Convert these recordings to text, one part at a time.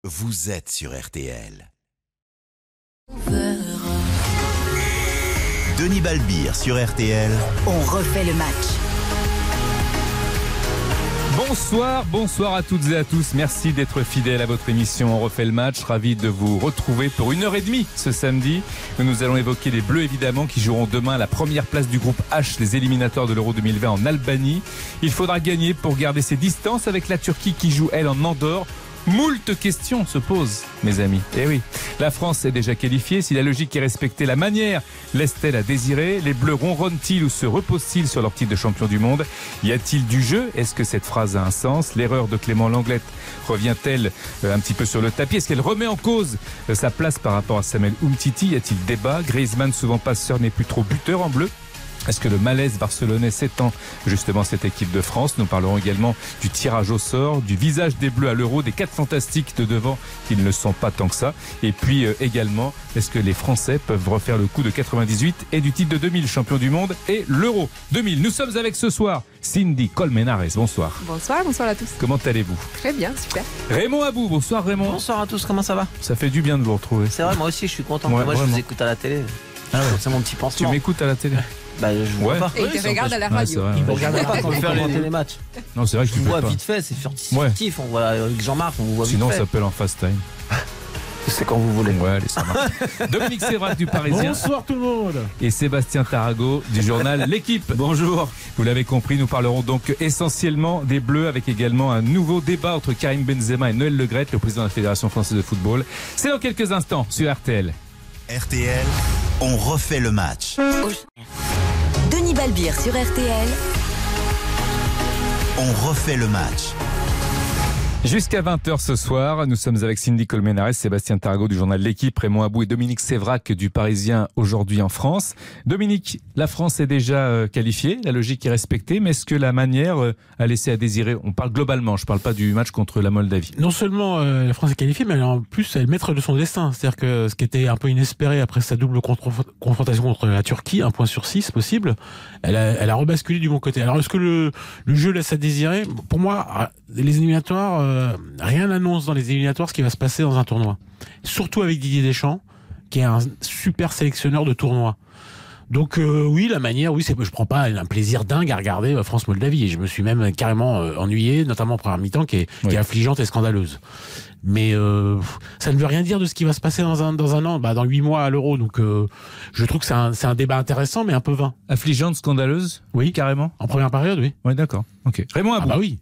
Vous êtes sur RTL. Denis Balbir sur RTL. On refait le match. Bonsoir à toutes et à tous. Merci d'être fidèles à votre émission On refait le match. Ravi de vous retrouver pour 1h30 ce samedi. Nous allons évoquer les Bleus évidemment qui joueront demain la première place du groupe H, les éliminatoires de l'Euro 2020 en Albanie. Il faudra gagner pour garder ses distances avec la Turquie qui joue elle en Andorre. Moult questions se posent, mes amis. Eh oui, la France est déjà qualifiée. Si la logique est respectée, la manière laisse-t-elle à désirer? Les Bleus ronronnent-ils ou se reposent-ils sur leur titre de champion du monde? Y a-t-il du jeu? Est-ce que cette phrase a un sens? L'erreur de Clément Lenglet revient-elle un petit peu sur le tapis? Est-ce qu'elle remet en cause sa place par rapport à Samuel Umtiti? Y a-t-il débat? Griezmann, souvent passeur, n'est plus trop buteur en bleu. Est-ce que le malaise barcelonais s'étend justement cette équipe de France? Nous parlerons également du tirage au sort, du visage des Bleus à l'Euro, des 4 fantastiques de devant qui ne le sont pas tant que ça. Et puis également, est-ce que les Français peuvent refaire le coup de 98 et du titre de 2000, champion du monde et l'Euro 2000? Nous sommes avec ce soir Cindy Colmenares. Bonsoir. Bonsoir à tous. Comment allez-vous? Très bien, super. Raymond Abou, bonsoir Raymond. Bonsoir à tous, comment ça va? Ça fait du bien de vous retrouver. C'est vrai, moi aussi je suis content. Ouais, moi vraiment. je vous écoute à la télé. Ah ouais. C'est mon petit Tu pansement. m'écoutes à la télé? Bah je vous vois pas. Et il te regarde à la radio. Ouais, Il me regarde pas quand vous commentez les matchs. Non, c'est vrai que Je je vous ne vois peux pas. vite fait, c'est furtif. On voit avec Jean-Marc, on vous voit Sinon, vite ça fait. s'appelle en fast time. C'est quand vous voulez. Ouais, allez, ça marche. Dominique Sévrac du Parisien. Bonsoir tout le monde. Et Sébastien Tarago du journal L'équipe. Bonjour. Vous l'avez compris, nous parlerons donc essentiellement des Bleus avec également un nouveau débat entre Karim Benzema et Noël Le Graët, le président de la Fédération française de football. C'est dans quelques instants sur RTL. RTL, on refait le match. Denis Balbir sur RTL. On refait le match. Jusqu'à 20h ce soir, nous sommes avec Cindy Colmenares, Sébastien Tarago du journal L'équipe, Raymond Abou et Dominique Sévrac du Parisien aujourd'hui en France. Dominique, la France est déjà qualifiée, la logique est respectée, mais est-ce que la manière a laissé à désirer? On parle globalement, je ne parle pas du match contre la Moldavie. Non seulement la France est qualifiée, mais en plus elle est maître de son destin. C'est-à-dire que ce qui était un peu inespéré après sa double confrontation contre la Turquie, 1 point sur 6 possible, elle a rebasculé du bon côté. Alors est-ce que le jeu laisse à désirer? Pour moi, les éliminatoires, rien n'annonce dans les éliminatoires ce qui va se passer dans un tournoi. Surtout avec Didier Deschamps, qui est un super sélectionneur de tournois. Donc oui, la manière, oui, je prends pas un plaisir dingue à regarder France-Moldavie. Je me suis même carrément ennuyé, notamment en première mi-temps, qui est affligeante et scandaleuse. Mais ça ne veut rien dire de ce qui va se passer dans un an, dans 8 mois à l'Euro. Donc je trouve que c'est un débat intéressant, mais un peu vain. Affligeante, scandaleuse? Oui, carrément. En première période, oui. Oui, d'accord. Ok. Raymond Abou. Ah bah oui.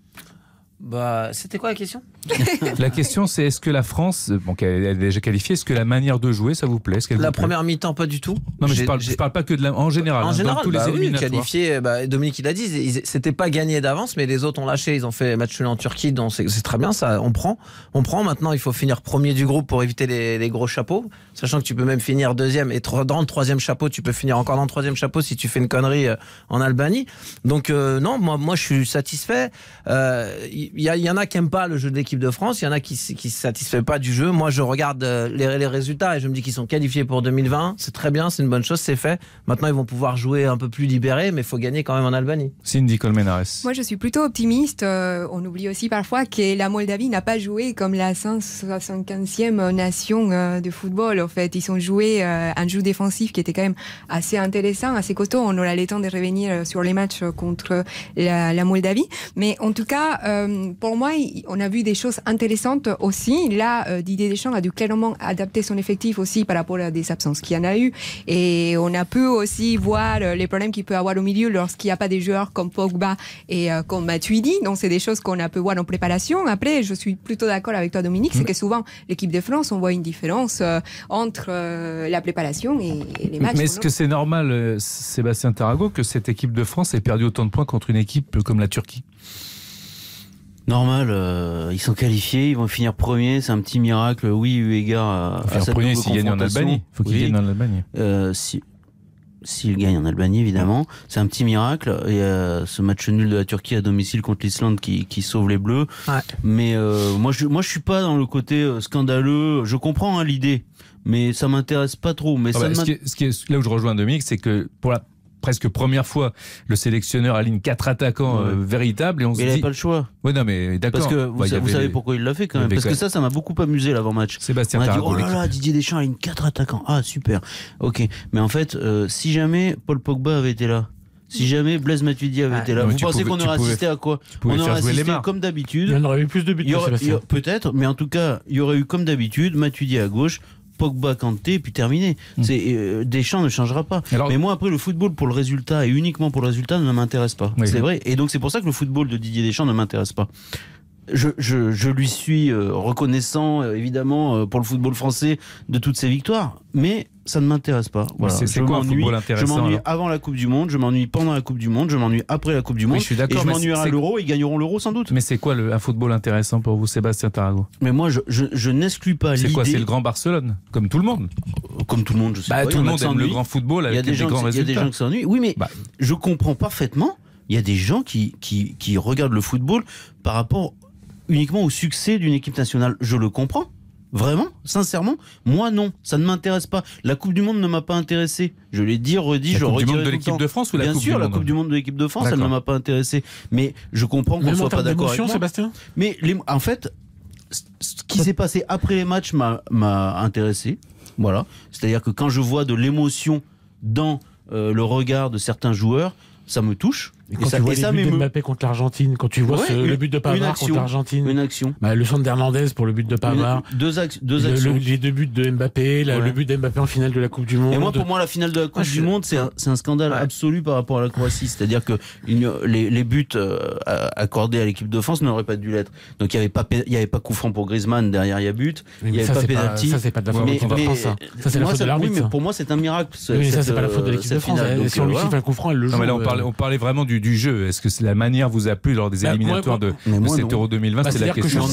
Bah, c'était quoi la question? La question c'est est-ce que la France, bon, elle est déjà qualifiée, est-ce que la manière de jouer ça vous plaît? La première mi-temps, pas du tout. Non mais je parle pas que en général. En général, dans tous les éliminatoires. qualifié, Dominique il a dit, c'était pas gagné d'avance, mais les autres ont lâché, ils ont fait match nul en Turquie, donc c'est très bien, ça, on prend. Maintenant, il faut finir premier du groupe pour éviter les gros chapeaux, sachant que tu peux même finir deuxième, et dans le troisième chapeau, tu peux finir encore dans le troisième chapeau si tu fais une connerie en Albanie. Donc non, moi je suis satisfait. Il y en a qui aiment pas le jeu de l'équipe de France, il y en a qui se satisfait pas du jeu. Moi je regarde les résultats et je me dis qu'ils sont qualifiés pour 2020, c'est très bien, c'est une bonne chose, c'est fait. Maintenant ils vont pouvoir jouer un peu plus libérés, mais il faut gagner quand même en Albanie. Cindy Colmenares. Moi, je suis plutôt optimiste. On oublie aussi parfois que la Moldavie n'a pas joué comme la 175e nation de football. En fait, ils ont joué un jeu défensif qui était quand même assez intéressant, assez costaud. On aura le temps de revenir sur les matchs contre la Moldavie. Mais en tout cas, pour moi, on a vu des choses intéressantes aussi. Là, Didier Deschamps a dû clairement adapter son effectif aussi par rapport à des absences qu'il y en a eu. Et on a pu aussi voir les problèmes qu'il peut avoir au milieu lorsqu'il n'y a pas des joueurs comme Pogba et comme Matuidi. Donc, c'est des choses qu'on a pu voir en préparation. Après, je suis plutôt d'accord avec toi, Dominique, c'est que souvent, l'équipe de France, on voit une différence entre la préparation et les matchs. Mais est-ce que c'est normal, Sébastien Tarago, que cette équipe de France ait perdu autant de points contre une équipe comme la Turquie? Normal, ils sont qualifiés, ils vont finir premiers, c'est un petit miracle, oui, eu égard à cette premier double s'ils gagnent en confrontation. Albanie. Il faut qu'ils gagnent en Albanie. S'ils gagnent en Albanie, évidemment, c'est un petit miracle. Et ce match nul de la Turquie à domicile contre l'Islande qui sauve les Bleus. Ouais. Mais moi, je suis pas dans le côté scandaleux. Je comprends l'idée, mais ça m'intéresse pas trop. Mais Là où je rejoins Dominique, c'est que presque première fois, le sélectionneur aligne 4 attaquants véritables et on se Mais il dit. n'avait pas le choix. Ouais, non, mais d'accord. Parce que vous savez pourquoi il l'a fait quand même. Parce que ça m'a beaucoup amusé l'avant-match. Sébastien On a dit, Tarago, oh là là, Didier Deschamps aligne 4 attaquants. Ah, super. Ok. Mais en fait, si jamais Paul Pogba avait été là, si jamais Blaise Matuidi avait été là, vous pensez qu'on aurait assisté à quoi? On aurait assisté comme d'habitude. Il y en aurait eu plus de buts. Peut-être, mais en tout cas, il y aurait eu comme d'habitude Matuidi à gauche, Pogba, Kanté, puis terminé. Deschamps ne changera pas. Alors, mais moi, après, le football pour le résultat et uniquement pour le résultat ne m'intéresse pas. Oui. C'est vrai. Et donc, c'est pour ça que le football de Didier Deschamps ne m'intéresse pas. Je lui suis reconnaissant, évidemment, pour le football français de toutes ses victoires, mais ça ne m'intéresse pas. Voilà. C'est quoi un football intéressant? Je m'ennuie avant la Coupe du Monde, je m'ennuie pendant la Coupe du Monde, je m'ennuie après la Coupe du Monde, je suis d'accord, et je m'ennuierai à l'Euro, ils gagneront l'Euro sans doute. Mais c'est quoi un football intéressant pour vous, Sébastien Tarago? Mais moi, je n'exclus pas l'idée... C'est quoi? C'est le grand Barcelone? Comme tout le monde? Comme tout le monde, je sais pas. Tout le monde aime le grand football avec des grands résultats. Il y a des gens qui s'ennuient. Oui, mais je comprends parfaitement. Il y a des gens qui regardent le football par rapport uniquement au succès d'une équipe nationale. Je le comprends. Vraiment, sincèrement, moi non, ça ne m'intéresse pas. La Coupe du Monde ne m'a pas intéressé. Je l'ai dit, redit, je redirai. La Coupe du Monde de l'équipe de France ou la Coupe du Monde? Bien sûr, la Coupe du Monde de l'équipe de France, elle ne m'a pas intéressé. Mais je comprends qu'on ne soit pas d'accord avec moi. Sébastien. Mais en fait, ce qui s'est passé après les matchs m'a intéressé. Voilà, c'est-à-dire que quand je vois de l'émotion dans le regard de certains joueurs, ça me touche. Et quand tu vois les buts de Mbappé contre l'Argentine, quand tu vois le but de Pavard contre l'Argentine, une action. Le centre d'Hernandez pour le but de Pavard, deux actions. Les deux buts de Mbappé, le but de Mbappé en finale de la Coupe du Monde. Et moi, pour moi, la finale de la Coupe du Monde, c'est un scandale absolu par rapport à la Croatie. C'est-à-dire que les buts accordés à l'équipe de France n'auraient pas dû l'être. Donc il n'y avait pas coup franc pour Griezmann, derrière il y a but, il n'y avait pas pénalty. Ça, c'est pas de la faute de l'équipe de France. Ça, c'est la faute de l'arbitre. Oui, mais pour moi, c'est un miracle. Mais ça, c'est pas la faute de l'équipe de France. Si on lui siffle un coup franc, elle le joue. Mais là, on parlait vraiment du jeu. Est-ce que la manière vous a plu lors des éliminatoires de cet Euro 2020? C'est la question.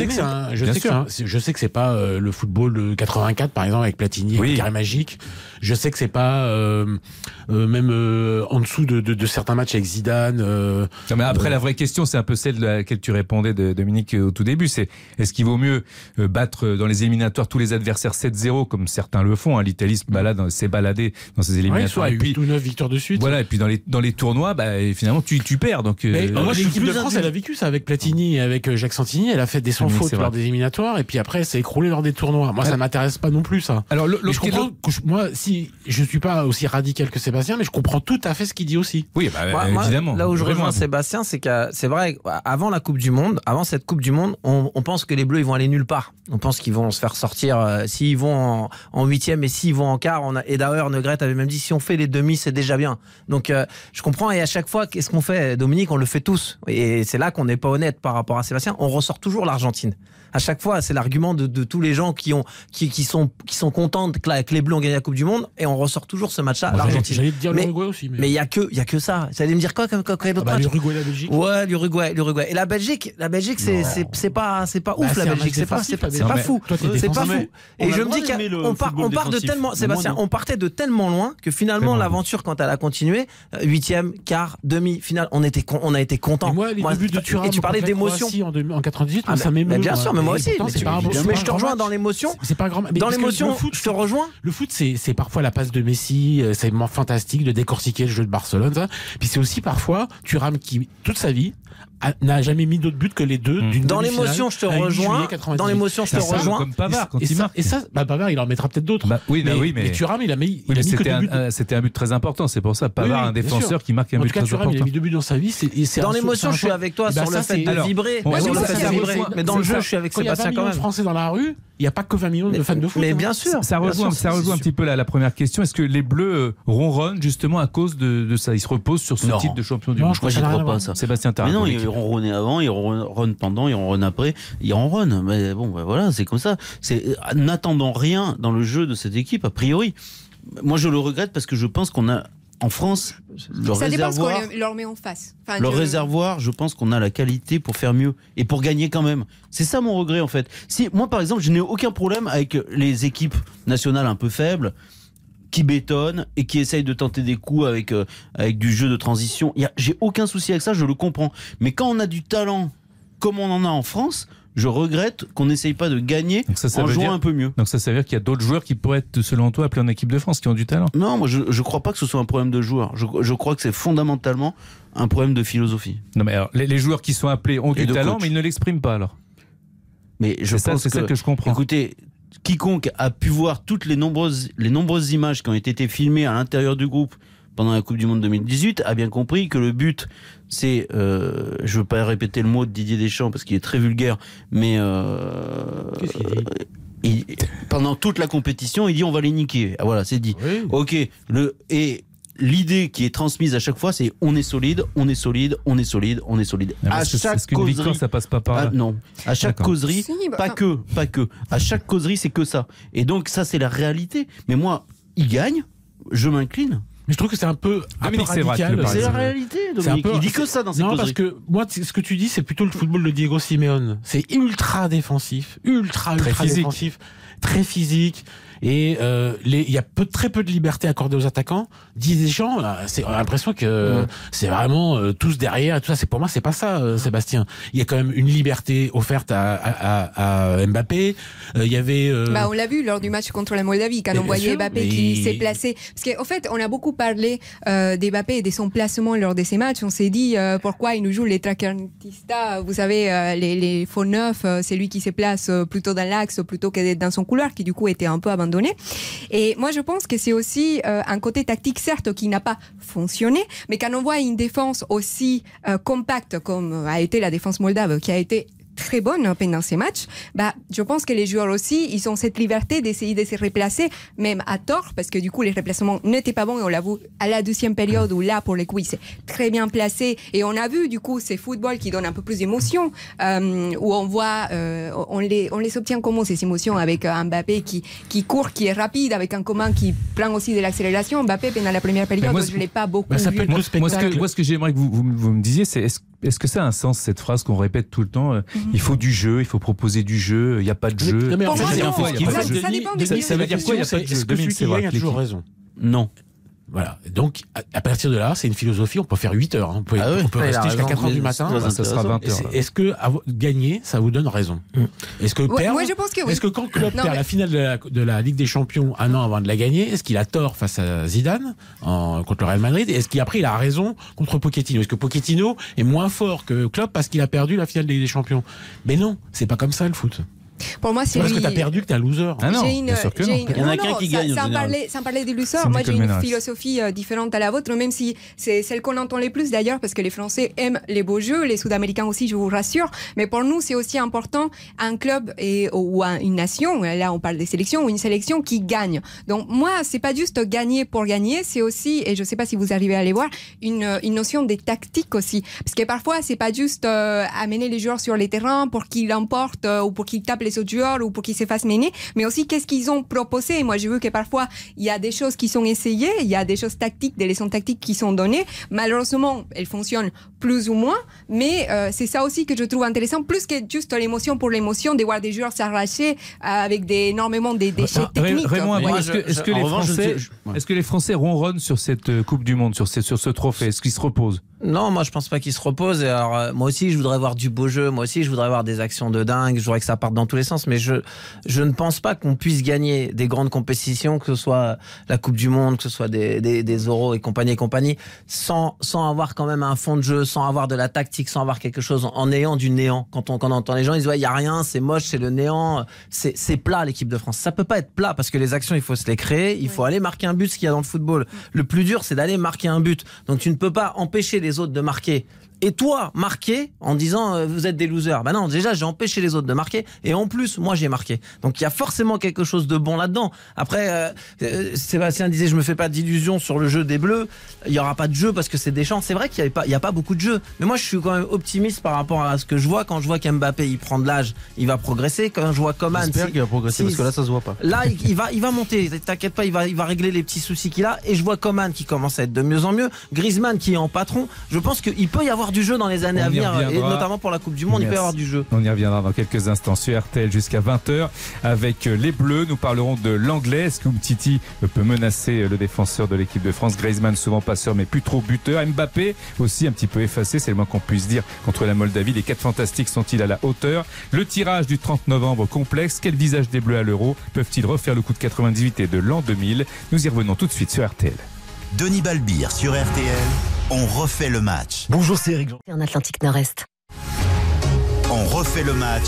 Je sais que c'est pas le football de 84 par exemple avec Platini, avec Carré Magique. Je sais que c'est pas même en dessous de certains matchs avec Zidane. Non, mais après la vraie question, c'est un peu celle à laquelle tu répondais, Dominique, au tout début. C'est est-ce qu'il vaut mieux battre dans les éliminatoires tous les adversaires 7-0 comme certains le font? L'Italie s'est baladée dans ces éliminatoires. Soit 8 ou 9 victoires de suite. Voilà, et puis dans les tournois, finalement tu perds. Donc, moi, l'équipe de France, elle a vécu ça avec Platini et avec Jacques Santini. Elle a fait des sans fautes lors des éliminatoires et puis après, elle s'est écroulée lors des tournois. Moi, ça m'intéresse pas non plus, ça. Alors, je comprends moi, si je suis pas aussi radical que Sébastien, mais je comprends tout à fait ce qu'il dit aussi. Oui, évidemment. Là où je rejoins Sébastien, c'est que c'est vrai, avant la Coupe du Monde, avant cette Coupe du Monde, on pense que les Bleus, ils vont aller nulle part. On pense qu'ils vont se faire sortir s'ils vont en huitième et s'ils vont en quart. Et d'ailleurs, Neugrette avait même dit si on fait les demi, c'est déjà bien. Donc, je comprends. Et à chaque fois, qu'est-ce qu'on fait, Dominique? On le fait tous. Et c'est là qu'on n'est pas honnête par rapport à Sébastien. On ressort toujours l'Argentine. À chaque fois, c'est l'argument de tous les gens qui sont contents que les Bleus ont gagné la Coupe du Monde, et on ressort toujours ce match-là, l'Argentine. J'allais te dire l'Uruguay aussi. Mais il y a que ça. Ça allait me dire quoi comme autre match? L'Uruguay, la Belgique. Ouais, l'Uruguay. Et la Belgique, c'est pas ouf, la Belgique. C'est pas fou. C'est pas fou. Et je me dis qu'on part de tellement, Sébastien, on partait de tellement loin que finalement l'aventure, quand elle a continué, huitième, quart, demi, finale, on a été contents. Moi, les buts de Thuram, et tu parlais d'émotion en 98, ça m'émeut. Bien sûr, mais moi aussi. Mais je te rejoins dans l'émotion. C'est pas grand. Dans l'émotion, je te rejoins. Le foot, c'est parfois la passe de Messi, c'est fantastique de décortiquer le jeu de Barcelone, ça. Puis c'est aussi parfois Thuram qui, toute sa vie, n'a jamais mis d'autre but que les deux d'une dans l'émotion, je te rejoins. Dans l'émotion, je te rejoins. Comme Pavard, quand il marque. Et ça, Pavard, il en mettra peut-être d'autres. Mais Thuram, il a mis que 2 buts. C'était un but très important, c'est pour ça. Pavard, un défenseur qui marque un but très important. Il a mis 2 buts dans sa vie. Dans l'émotion, je suis avec toi sur le fait de vibrer. Mais dans le jeu, je suis avec Sébastien quand même. Français dans la rue, il n'y a pas que 20 millions de fans de foot. Mais bien sûr. Ça rejoint un petit peu la première question. Est-ce que les Bleus ronronnent justement à cause de ça? Ils se reposent sur ce titre de champion du monde? Moi, j'y crois pas, ça. Sébastien Tarago. Mais non, ils ronronnaient avant, ils ronronnent pendant, ils ronronnent après, ils ronronnent. Mais bon, voilà, c'est comme ça. N'attendons rien dans le jeu de cette équipe, a priori. Moi, je le regrette parce que je pense qu'on a, en France, le ça réservoir, dépend ce qu'on leur met en face. Réservoir, je pense qu'on a la qualité pour faire mieux et pour gagner quand même. C'est ça mon regret, en fait. Moi, par exemple, je n'ai aucun problème avec les équipes nationales un peu faibles qui bétonnent et qui essayent de tenter des coups avec du jeu de transition. J'ai aucun souci avec ça, je le comprends. Mais quand on a du talent comme on en a en France, je regrette qu'on n'essaye pas de gagner en jouant un peu mieux. Donc ça veut dire qu'il y a d'autres joueurs qui pourraient être, selon toi, appelés en équipe de France, qui ont du talent? Non, moi je crois pas que ce soit un problème de joueurs. Je crois que c'est fondamentalement un problème de philosophie. Non mais alors, les joueurs qui sont appelés ont du talent, coach. mais ils ne l'expriment pas alors. Mais c'est ça que je comprends. Écoutez, quiconque a pu voir toutes les nombreuses images qui ont été filmées à l'intérieur du groupe pendant la Coupe du Monde 2018 a bien compris que le but, c'est, je veux pas répéter le mot de Didier Deschamps parce qu'il est très vulgaire, mais pendant toute la compétition, il dit on va les niquer. Ah, voilà, c'est dit. Oui. Ok. Et l'idée qui est transmise à chaque fois, c'est on est solide, on est solide, on est solide, on est solide. À chaque causerie, victoire, ça passe pas par là. Non. À chaque causerie, pas que. À chaque causerie, c'est que ça. Et donc ça, c'est la réalité. Mais moi, il gagne, je m'incline. Mais je trouve que c'est un peu radical. C'est la réalité, Dominique. Il dit que ça dans ses causeries. Non, parce que moi, ce que tu dis, c'est plutôt le football de Diego Simeone. C'est ultra défensif, ultra défensif, très physique. Et il y a très peu de liberté accordée aux attaquants. Didier Deschamps, on a l'impression que c'est vraiment tous derrière. Tout ça, pour moi, c'est pas ça, Sébastien. Il y a quand même une liberté offerte à Mbappé. Il y avait. On l'a vu lors du match contre la Moldavie, quand on voyait Mbappé qui s'est placé. Parce qu'en fait, on a beaucoup parlé d'Mbappé et de son placement lors de ces matchs. On s'est dit pourquoi il nous joue les trequartistas. Vous savez, les faux neufs, c'est lui qui se place plutôt dans l'axe plutôt que dans son couloir, qui du coup était un peu abandonné. Et moi, je pense que c'est aussi un côté tactique, certes, qui n'a pas fonctionné, mais quand on voit une défense aussi compacte comme a été la défense moldave, qui a été très bonne pendant ces matchs, je pense que les joueurs aussi, ils ont cette liberté d'essayer de se replacer, même à tort, parce que du coup, les replacements n'étaient pas bons, et on l'a vu à la 12e période, où là, pour le coup, il s'est très bien placé, et on a vu, du coup, ces footballs qui donnent un peu plus d'émotion, où on voit, on les obtient comment, ces émotions, avec un Mbappé qui court, qui est rapide, avec un Coman qui prend aussi de l'accélération. Mbappé, pendant la première période, je ne l'ai pas beaucoup vu. Moi, ce que j'aimerais que vous me disiez, c'est est-ce que ça a un sens, cette phrase qu'on répète tout le temps, il faut du jeu, il faut proposer du jeu, il n'y a pas de jeu. Mais ça dépend du jeu. Ça veut dire quoi, il n'y a pas de jeu? Est-ce que celui qui gagne a toujours raison? Non. Voilà. Donc, à partir de là, c'est une philosophie. On peut faire 8 heures. On peut rester jusqu'à 4 heures du matin. Ça sera 20 heures. Est-ce que gagner, ça vous donne raison? Est-ce que perdre? Moi, je pense que oui. Est-ce que quand Klopp perd la finale de la Ligue des Champions un an avant de la gagner, est-ce qu'il a tort face à Zidane contre le Real Madrid? Est-ce qu'après il a raison contre Pochettino? Est-ce que Pochettino est moins fort que Klopp parce qu'il a perdu la finale de la Ligue des Champions? Mais non, c'est pas comme ça le foot. Pour moi, c'est parce que t'as perdu que t'es un loser. Ah non, bien sûr que non. Il y en a qu'un qui gagne. Sans parler des losers, moi j'ai une philosophie différente à la vôtre, même si c'est celle qu'on entend le plus d'ailleurs, parce que les Français aiment les beaux jeux, les Sud-Américains aussi, je vous rassure. Mais pour nous, c'est aussi important un club ou une nation. Là, on parle des sélections ou une sélection qui gagne. Donc moi, c'est pas juste gagner pour gagner, c'est aussi, et je sais pas si vous arrivez à les voir, une notion des tactiques aussi, parce que parfois c'est pas juste amener les joueurs sur les terrains pour qu'ils l'emportent ou pour qu'ils tapent les autres joueurs ou pour qu'ils se fassent mener, mais aussi qu'est-ce qu'ils ont proposé. Moi, j'ai vu que parfois, il y a des choses qui sont essayées, il y a des choses tactiques, des leçons tactiques qui sont données. Malheureusement, elles fonctionnent plus ou moins, mais c'est ça aussi que je trouve intéressant, plus que juste l'émotion pour l'émotion, de voir des joueurs s'arracher avec énormément de déchets techniques. Raymond, est-ce que les Français ronronnent sur cette Coupe du Monde, sur ce trophée? Est-ce qu'ils se reposent? Non, moi je pense pas qu'ils se reposent. Et alors, moi aussi je voudrais voir du beau jeu, moi aussi je voudrais voir des actions de dingue, je voudrais que ça parte dans tous les sens, mais je ne pense pas qu'on puisse gagner des grandes compétitions, que ce soit la Coupe du Monde, que ce soit des Euros et compagnie, sans avoir quand même un fond de jeu, sans avoir de la tactique, sans avoir quelque chose en ayant du néant. Quand on entend les gens, ils disent ouais, il y a rien, c'est moche, c'est le néant, c'est plat l'équipe de France. Ça peut pas être plat parce que les actions, il faut se les créer, il faut aller marquer un but, ce qu'il y a dans le football. Le plus dur, c'est d'aller marquer un but. Donc tu ne peux pas empêcher les autres de marquer. Et toi, marquer en disant vous êtes des losers. Ben non, déjà j'ai empêché les autres de marquer et en plus moi j'ai marqué. Donc il y a forcément quelque chose de bon là-dedans. Après Sébastien disait je me fais pas d'illusions sur le jeu des Bleus. Il y aura pas de jeu parce que c'est Deschamps. C'est vrai qu'il y a pas beaucoup de jeu. Mais moi je suis quand même optimiste par rapport à ce que je vois quand je vois qu'Mbappé il prend de l'âge, il va progresser. Quand je vois Coman, j'espère qu'il va progresser parce que là ça se voit pas. Là il va monter. T'inquiète pas, il va régler les petits soucis qu'il a. Et je vois Coman qui commence à être de mieux en mieux. Griezmann qui est en patron. Je pense qu'il peut y avoir avoir du jeu dans les années à venir, et notamment pour la Coupe du Monde. Il peut y avoir du jeu. On y reviendra dans quelques instants sur RTL jusqu'à 20h avec les Bleus. Nous parlerons de l'anglais. Est-ce que Umtiti peut menacer le défenseur de l'équipe de France? Griezmann, souvent passeur mais plus trop buteur. Mbappé aussi un petit peu effacé, c'est le moins qu'on puisse dire, contre la Moldavie. Les 4 fantastiques sont-ils à la hauteur? Le tirage du 30 novembre complexe. Quel visage des Bleus à l'Euro? Peuvent-ils refaire le coup de 98 et de l'an 2000? Nous y revenons tout de suite sur RTL. Denis Balbir sur RTL. On refait le match. Bonjour, c'est Eric. En Atlantique Nord-Est. On refait le match.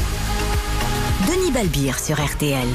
Denis Balbir sur RTL.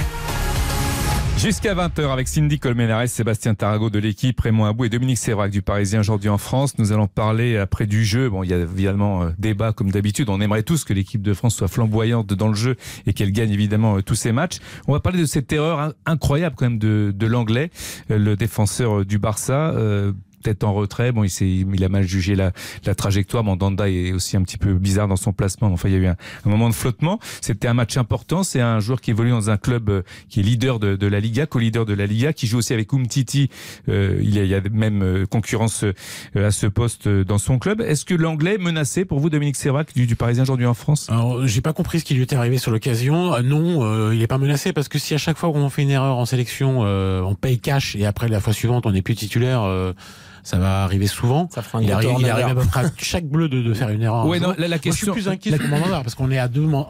Jusqu'à 20h avec Cindy Colmenares, Sébastien Tarago de l'équipe, Raymond Abou et Dominique Sévrac du Parisien aujourd'hui en France. Nous allons parler après du jeu. Bon, il y a évidemment débat comme d'habitude. On aimerait tous que l'équipe de France soit flamboyante dans le jeu et qu'elle gagne évidemment tous ses matchs. On va parler de cette erreur incroyable quand même de l'anglais, le défenseur du Barça. Peut-être en retrait, bon, il a mal jugé la trajectoire. Mandanda est aussi un petit peu bizarre dans son placement. Enfin, il y a eu un moment de flottement. C'était un match important. C'est un joueur qui évolue dans un club qui est leader de la Liga, co-leader de la Liga, qui joue aussi avec Umtiti. Il y a même concurrence à ce poste dans son club. Est-ce que l'anglais est menacé pour vous, Dominique Sévrac, du Parisien aujourd'hui en France? Alors, j'ai pas compris ce qui lui était arrivé sur l'occasion. Non, il est pas menacé parce que si à chaque fois qu'on fait une erreur en sélection, on paye cash et après la fois suivante on n'est plus titulaire. Ça va arriver souvent. Il arrive à peu près à chaque Bleu de faire une erreur. Ouais, non, la question. Moi, je suis plus inquiet sur Mandanda parce qu'on est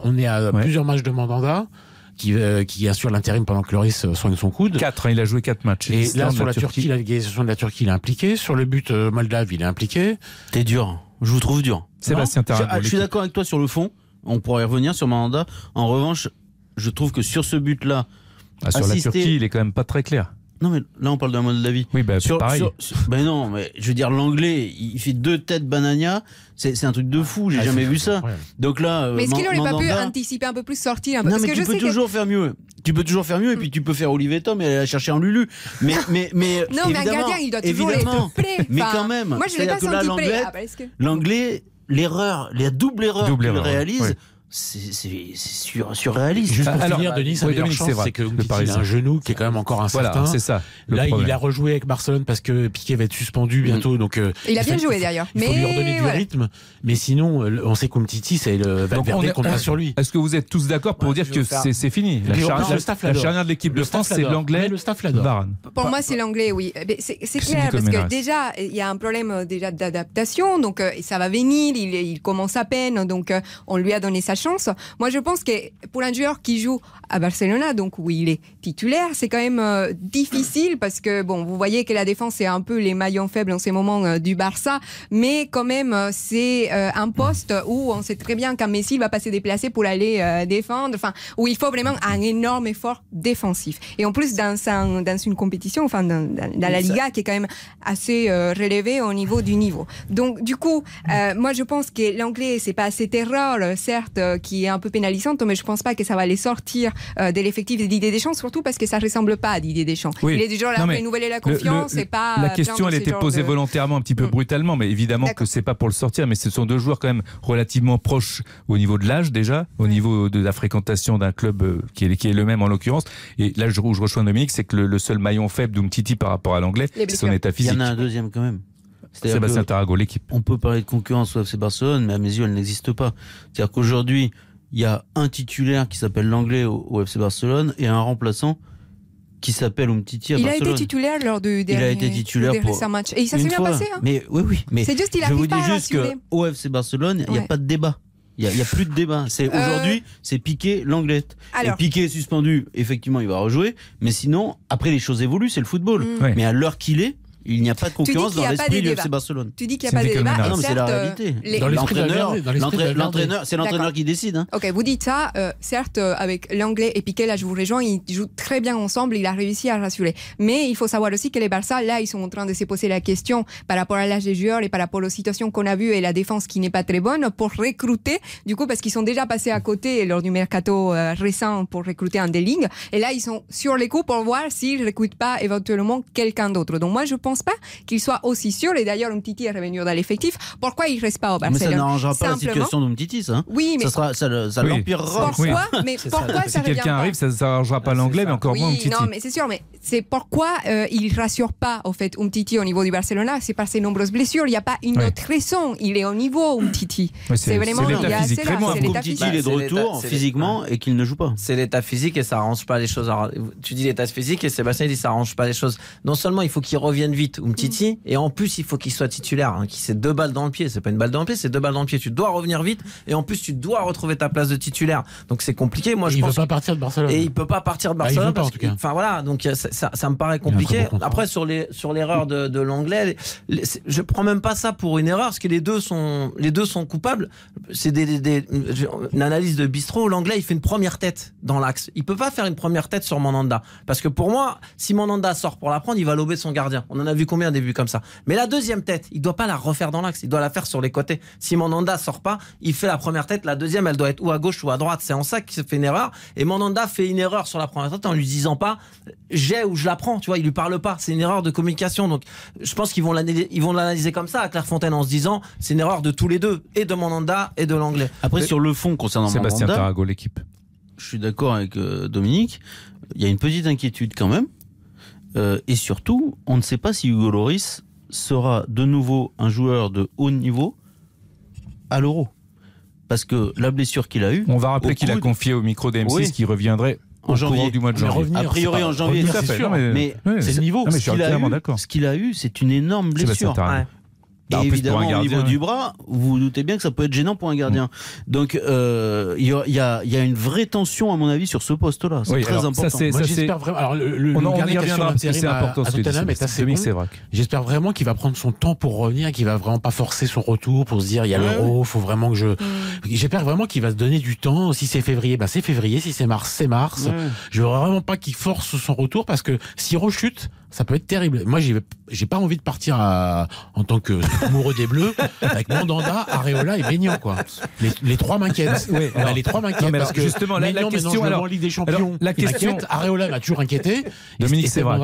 à plusieurs matchs de Mandanda qui assure l'intérim pendant que Lloris soigne son coude. 4, il a joué 4 matchs. Et là, sur la Turquie, l'égalisation de la Turquie, il est impliqué. Sur le but moldave, il est impliqué. T'es dur. Je vous trouve dur. Sébastien Tarago. Je suis d'accord avec toi sur le fond. On pourrait y revenir sur Mandanda. En revanche, je trouve que sur ce but-là, sur la Turquie, il est quand même pas très clair. Non, mais là, on parle de la Moldavie. Oui, pareil. Ben non, mais je veux dire, l'anglais, il fait 2 têtes Banania. C'est un truc de fou. J'ai jamais vu ça. Donc là, mais est-ce qu'il n'aurait pas pu anticiper un peu plus, sortir un peu? Non, mais tu peux toujours faire mieux. Tu peux toujours faire mieux, et puis tu peux faire Olivier Tom et aller la chercher en Lulu. Mais non, mais un gardien, il doit toujours être prêt. Mais quand même. Moi, je l'ai pas senti prêt. L'anglais, l'erreur, la double erreur qu'il réalise. C'est surréaliste. Juste pour finir, Denis, sa meilleure chance, c'est que Umtiti a un genou qui est quand même encore incertain. Voilà, c'est ça. Là, il a rejoué avec Barcelone parce que Piqué va être suspendu bientôt. Donc, il a bien joué d'ailleurs. Il faut lui redonner du rythme. Mais sinon, on sait qu'Umtiti, c'est le Valverde comptera sur lui. Est-ce que vous êtes tous d'accord pour dire que c'est fini? La charnière de l'équipe de France, c'est l'anglais. Le staff l'adore. Pour moi, c'est l'anglais, oui. C'est clair parce que déjà, il y a un problème déjà d'adaptation. Donc, ça va venir. Il commence à peine. Donc, on lui a donné sa chance. Moi, je pense que pour un joueur qui joue à Barcelona, donc où il est titulaire, c'est quand même difficile parce que, bon, vous voyez que la défense est un peu les maillons faibles en ces moments du Barça, mais quand même, c'est un poste où on sait très bien qu'un Messi va pas se déplacer pour aller défendre, enfin, où il faut vraiment un énorme effort défensif. Et en plus, dans une compétition, enfin, dans la Liga qui est quand même assez relevée au niveau du niveau. Donc, du coup, moi, je pense que l'anglais, c'est pas cette erreur, certes, qui est un peu pénalisante, mais je pense pas que ça va les sortir de l'effectif de Didier Deschamps, surtout parce que ça ressemble pas à Didier Deschamps. Oui. Il est du genre à renouveler la confiance, et pas. La question, elle était posée volontairement un petit peu brutalement, mais évidemment que c'est pas pour le sortir, mais ce sont 2 joueurs quand même relativement proches au niveau de l'âge déjà, au niveau de la fréquentation d'un club qui est le même en l'occurrence. Et là, où je rejoins Dominique, c'est que le seul maillon faible d'Umtiti par rapport à l'anglais, c'est son état physique. Il y en a un deuxième quand même. Sébastien Tarago, l'équipe. On peut parler de concurrence au FC Barcelone, mais à mes yeux, elle n'existe pas. C'est-à-dire qu'aujourd'hui, il y a un titulaire qui s'appelle l'anglais au FC Barcelone et un remplaçant qui s'appelle Umtiti à Barcelone. Il a été titulaire lors du dernier match. Et ça s'est bien passé. Hein. Mais oui. Mais c'est juste qu'il je vous dis pas juste qu'au FC Barcelone, il n'y a pas de débat. Il y a plus de débat. Aujourd'hui, c'est Piqué, l'anglais. Et Piqué est suspendu. Effectivement, il va rejouer. Mais sinon, après, les choses évoluent. C'est le football. Mais à l'heure qu'il est, il n'y a pas de concurrence dans l'esprit du FC Barcelone. Tu dis qu'il n'y a pas de débat. Non, mais c'est la réalité. L'entraîneur, c'est l'entraîneur qui décide. Hein. Ok, vous dites ça. Certes, avec l'anglais et Piqué, là, je vous rejoins, ils jouent très bien ensemble. Il a réussi à rassurer. Mais il faut savoir aussi que les Barça, là, ils sont en train de se poser la question par rapport à l'âge des joueurs et par rapport aux situations qu'on a vues et la défense qui n'est pas très bonne pour recruter. Du coup, parce qu'ils sont déjà passés à côté lors du mercato récent pour recruter un des lignes. Et là, ils sont sur les coups pour voir s'ils recrutent pas éventuellement quelqu'un d'autre. Donc moi, je pense pense pas qu'il soit aussi sûr. Et d'ailleurs, Umtiti est revenu dans l'effectif. Pourquoi il reste pas au Barcelone? Mais ça n'arrangera pas la situation d'Umtiti, ça. Oui, mais ça l'empirera. Pourquoi? Mais pourquoi si quelqu'un arrive, ça n'arrangera pas l'anglais, mais encore moins Umtiti. Non, mais c'est sûr. Mais c'est pourquoi il rassure pas au fait Umtiti au niveau du Barcelona. C'est par ses nombreuses blessures. Il n'y a pas une autre raison. Il est au niveau Umtiti. C'est vraiment l'état physique. Umtiti, il est de retour physiquement et qu'il ne joue pas. C'est l'état physique et ça arrange pas les choses. Alors, tu dis l'état physique et Sébastien dit ça arrange pas les choses. Non seulement il faut qu'il revienne vite, Umtiti, et en plus il faut qu'il soit titulaire. C'est 2 balles dans le pied. C'est pas une balle dans le pied, c'est 2 balles dans le pied. Tu dois revenir vite et en plus tu dois retrouver ta place de titulaire. Donc c'est compliqué. Moi, il ne peut pas partir de Barcelone. Et il peut pas partir de Barcelone. Il veut pas, en tout cas. Enfin voilà, donc ça me paraît compliqué. Après sur l'erreur de l'anglais, je prends même pas ça pour une erreur parce que les deux sont coupables. C'est une analyse de bistrot. L'anglais il fait une première tête dans l'axe. Il peut pas faire une première tête sur Mandanda parce que pour moi, si Mandanda sort pour la prendre, il va lober son gardien. On en a vu combien des buts comme ça. Mais la deuxième tête, il doit pas la refaire dans l'axe. Il doit la faire sur les côtés. Si Mandanda sort pas, il fait la première tête. La deuxième, elle doit être ou à gauche ou à droite. C'est en ça qu'il fait une erreur. Et Mandanda fait une erreur sur la première tête en lui disant pas j'ai ou je la prends. Tu vois, il lui parle pas. C'est une erreur de communication. Donc, je pense qu'ils vont l'analyser comme ça à Clairefontaine en se disant c'est une erreur de tous les deux, et de Mandanda et de l'anglais. Après, sur le fond concernant Sébastien Mandanda, Tarago, l'équipe. Je suis d'accord avec Dominique. Il y a une petite inquiétude quand même. Et surtout, on ne sait pas si Hugo Lloris sera de nouveau un joueur de haut niveau à l'Euro. Parce que la blessure qu'il a eue... On va rappeler qu'il a confié au micro d'M6 qu'il reviendrait en janvier du mois de janvier. A priori en janvier, c'est sûr. Mais c'est le niveau. Ce qu'il a eu, c'est une énorme blessure. Et évidemment, au niveau du bras, vous vous doutez bien que ça peut être gênant pour un gardien. Donc, il y a une vraie tension, à mon avis, sur ce poste-là. C'est très important. Moi, j'espère vraiment. Alors, le gardien qui assure l'intérim à Tottenham est assez bon. J'espère vraiment qu'il va prendre son temps pour revenir, qu'il va vraiment pas forcer son retour pour se dire il y a l'Euro, faut vraiment que je. J'espère vraiment qu'il va se donner du temps. Si c'est février, c'est février. Si c'est mars, c'est mars. Je veux vraiment pas qu'il force son retour parce que s'il rechute, ça peut être terrible. Moi, j'ai pas envie de partir en tant que amoureux des Bleus avec Mandanda, Areola et Maignan, quoi. Les trois m'inquiètent. Les trois m'inquiètent parce que justement la question en Ligue des Champions, la question Areola m'a toujours inquiété. Dominique Sévrac,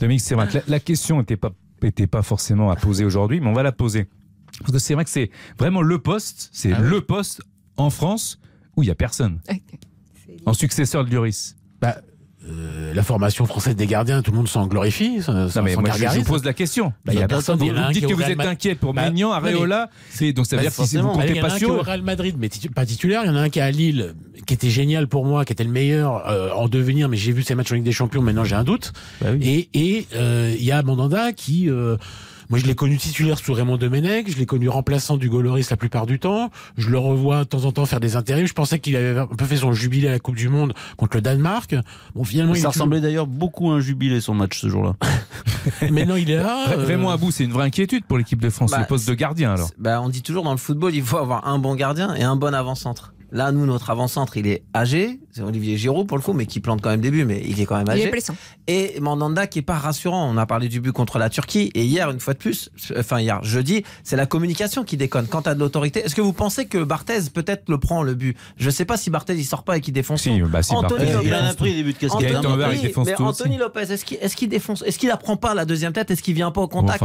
la question n'était pas forcément à poser aujourd'hui, mais on va la poser parce que c'est vrai que c'est vraiment le poste en France où il y a personne en successeur de Lloris. La formation française des gardiens, tout le monde s'en glorifie. Je vous pose la question. Il y a personne. Vous dites que vous êtes inquiet pour Maignan, Areola. Donc ça veut dire que vous comptez pas sur. Il y en a un qui est au Real Madrid, mais pas titulaire. Il y en a un qui est à Lille, qui était génial pour moi, qui était le meilleur en devenir. Mais j'ai vu ses matchs en Ligue des Champions. Maintenant, j'ai un doute. Et il y a Mandanda qui. Moi, je l'ai connu titulaire sous Raymond Domenech, je l'ai connu remplaçant d'Hugo Lloris la plupart du temps. Je le revois de temps en temps faire des intérims. Je pensais qu'il avait un peu fait son jubilé à la Coupe du Monde contre le Danemark. Bon, finalement, ça ressemblait d'ailleurs beaucoup à un jubilé son match ce jour-là. Maintenant, il est là. Raymond Abou, c'est une vraie inquiétude pour l'équipe de France, le poste de gardien alors. On dit toujours dans le football, il faut avoir un bon gardien et un bon avant-centre. Là, nous, notre avant-centre, il est âgé. C'est Olivier Giroud, pour le coup, mais qui plante quand même des buts, mais il est quand même âgé. Il est blessant. Et Mandanda, qui est pas rassurant. On a parlé du but contre la Turquie. Et hier, une fois de plus, jeudi, c'est la communication qui déconne. Quand t'as de l'autorité, est-ce que vous pensez que Barthez, peut-être, le prend, le but? Je sais pas si Barthez, il sort pas et qu'il défonce. Si, Anthony Lopez, il en a pris des buts de casquette. il défonce tout. Anthony Lopez, est-ce qu'il défonce? Est-ce qu'il apprend pas la deuxième tête? Est-ce qu'il vient pas au contact?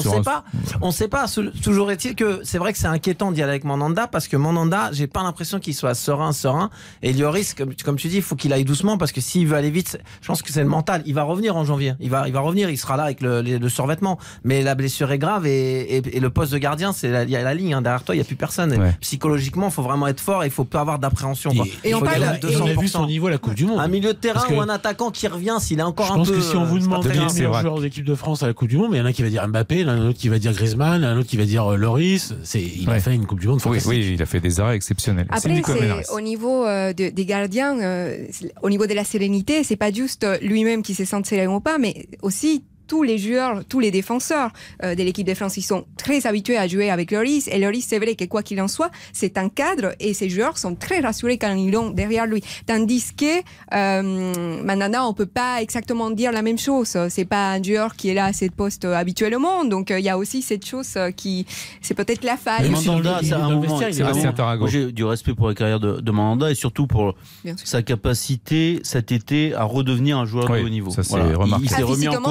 On sait pas. Toujours est-il que c'est vrai que c'est inquiétant d'y aller avec Mandanda parce que Mandanda, j'ai pas l'impression qu'il soit serein. Et Lloris, comme tu dis, il faut qu'il aille doucement parce que s'il veut aller vite, je pense que c'est le mental. Il va revenir en janvier. Il va revenir. Il sera là avec le survêtement. Mais la blessure est grave et le poste de gardien, il y a la ligne derrière toi. Il y a plus personne. Ouais. Psychologiquement, il faut vraiment être fort. Il faut pas avoir d'appréhension. Et on a vu son niveau à la Coupe du Monde. Un milieu de terrain ou un attaquant qui revient, s'il est encore un peu. Je pense que si on vous demande quel est le meilleur joueur d'équipe de France à la Coupe du Monde, il y en a un qui va dire Mbappé, il y en a un autre qui va dire Griezmann, un autre qui va dire Lloris. Il a fait une Coupe du Monde fantastique. Oui, il a fait des arrêts exceptionnels. Après, c'est au niveau des gardiens, au niveau de la sérénité, c'est pas juste lui-même qui se sent serein ou pas, mais aussi tous les joueurs, tous les défenseurs de l'équipe de France, ils sont très habitués à jouer avec Lloris. Et Lloris, c'est vrai que quoi qu'il en soit, c'est un cadre et ces joueurs sont très rassurés quand ils l'ont derrière lui. Tandis que Mandanda, on peut pas exactement dire la même chose. C'est pas un joueur qui est là à cette poste habituellement. Donc il y a aussi cette chose qui, c'est peut-être la faille. Mandanda, c'est un moment. J'ai du respect pour la carrière de Mandanda et surtout pour sa capacité cet été à redevenir un joueur de haut niveau. Ça, c'est remarquable. Il s'est remis en cause. C'est remarquable.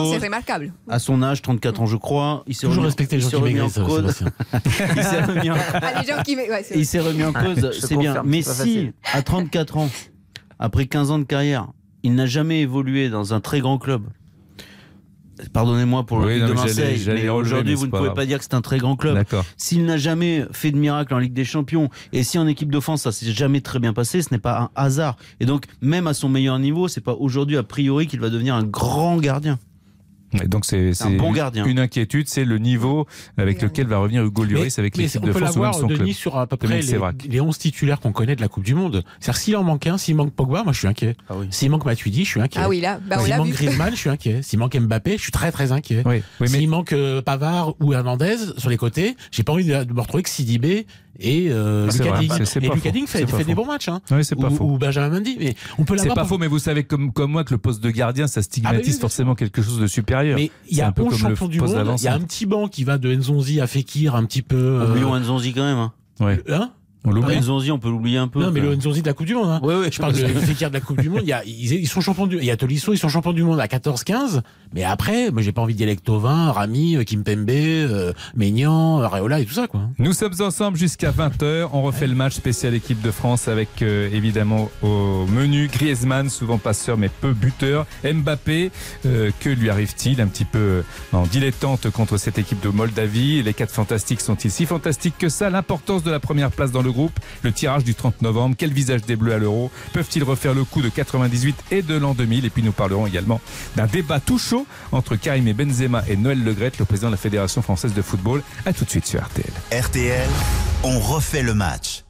remarquable. À son âge, 34 ans je crois, il s'est Toujours remis, respecter les gens qui remis en maigrissent, cause. Il s'est remis en, Les gens qui... il s'est remis en cause, c'est bien. Mais si, à 34 ans, après 15 ans de carrière, il n'a jamais évolué dans un très grand club. Pardonnez-moi pour le Ligue de Marseille, mais aujourd'hui vous ne pouvez pas dire que c'est un très grand club. D'accord. S'il n'a jamais fait de miracle en Ligue des Champions, et si en équipe de France ça s'est jamais très bien passé, ce n'est pas un hasard. Et donc même à son meilleur niveau, c'est pas aujourd'hui a priori qu'il va devenir un grand gardien. Et donc c'est un bon gardien. Une inquiétude, c'est le niveau avec lequel va revenir Hugo Lloris avec l'équipe de France ou même son club. Denis, sur à peu près les 11 titulaires qu'on connaît de la Coupe du Monde. C'est-à-dire s'il en manque un, s'il manque Pogba, moi je suis inquiet. Ah oui. S'il manque Matuidi, je suis inquiet. Ah oui, là, s'il manque Griezmann, je suis inquiet. S'il manque Mbappé, je suis très très inquiet. Oui, s'il manque Pavard ou Hernandez sur les côtés, j'ai pas envie de me retrouver que Sidibé et Lucas Digne. Et Lucas Digne fait des bons matchs. Oui, c'est pas faux. Ou Benjamin Mendy. Mais on peut c'est pas faux, mais vous savez comme moi que le poste de gardien, ça stigmatise forcément quelque chose de supérieur. Mais il y a 11 champions du monde, il y a un petit banc qui va de Nzonzi à Fekir un petit peu. Oublions Nzonzi quand même. Hein. Ouais. Nzonzi, on peut l'oublier un peu. Non, mais le Nzonzi de la Coupe du Monde. Hein. Oui, je parle de Fekir de la Coupe du Monde. Ils sont champions du. Il y a Tolisso, ils sont champions du monde à 14-15. Mais après, moi, j'ai pas envie d'y aller avec Thauvin, Rami, Kimpembe, Maignan, Areola et tout ça, quoi. Nous sommes ensemble jusqu'à 20h. On refait le match spécial équipe de France avec évidemment au menu Griezmann, souvent passeur mais peu buteur. Mbappé, que lui arrive-t-il un petit peu en dilettante contre cette équipe de Moldavie? Les 4 fantastiques sont-ils si fantastiques que ça? L'importance de la première place dans le groupe, le tirage du 30 novembre, quel visage des Bleus à l'Euro? Peuvent-ils refaire le coup de 98 et de l'an 2000? Et puis nous parlerons également d'un débat tout chaud entre Karim et Benzema et Noël Le Graët, le président de la Fédération française de football. À tout de suite sur RTL. RTL, on refait le match.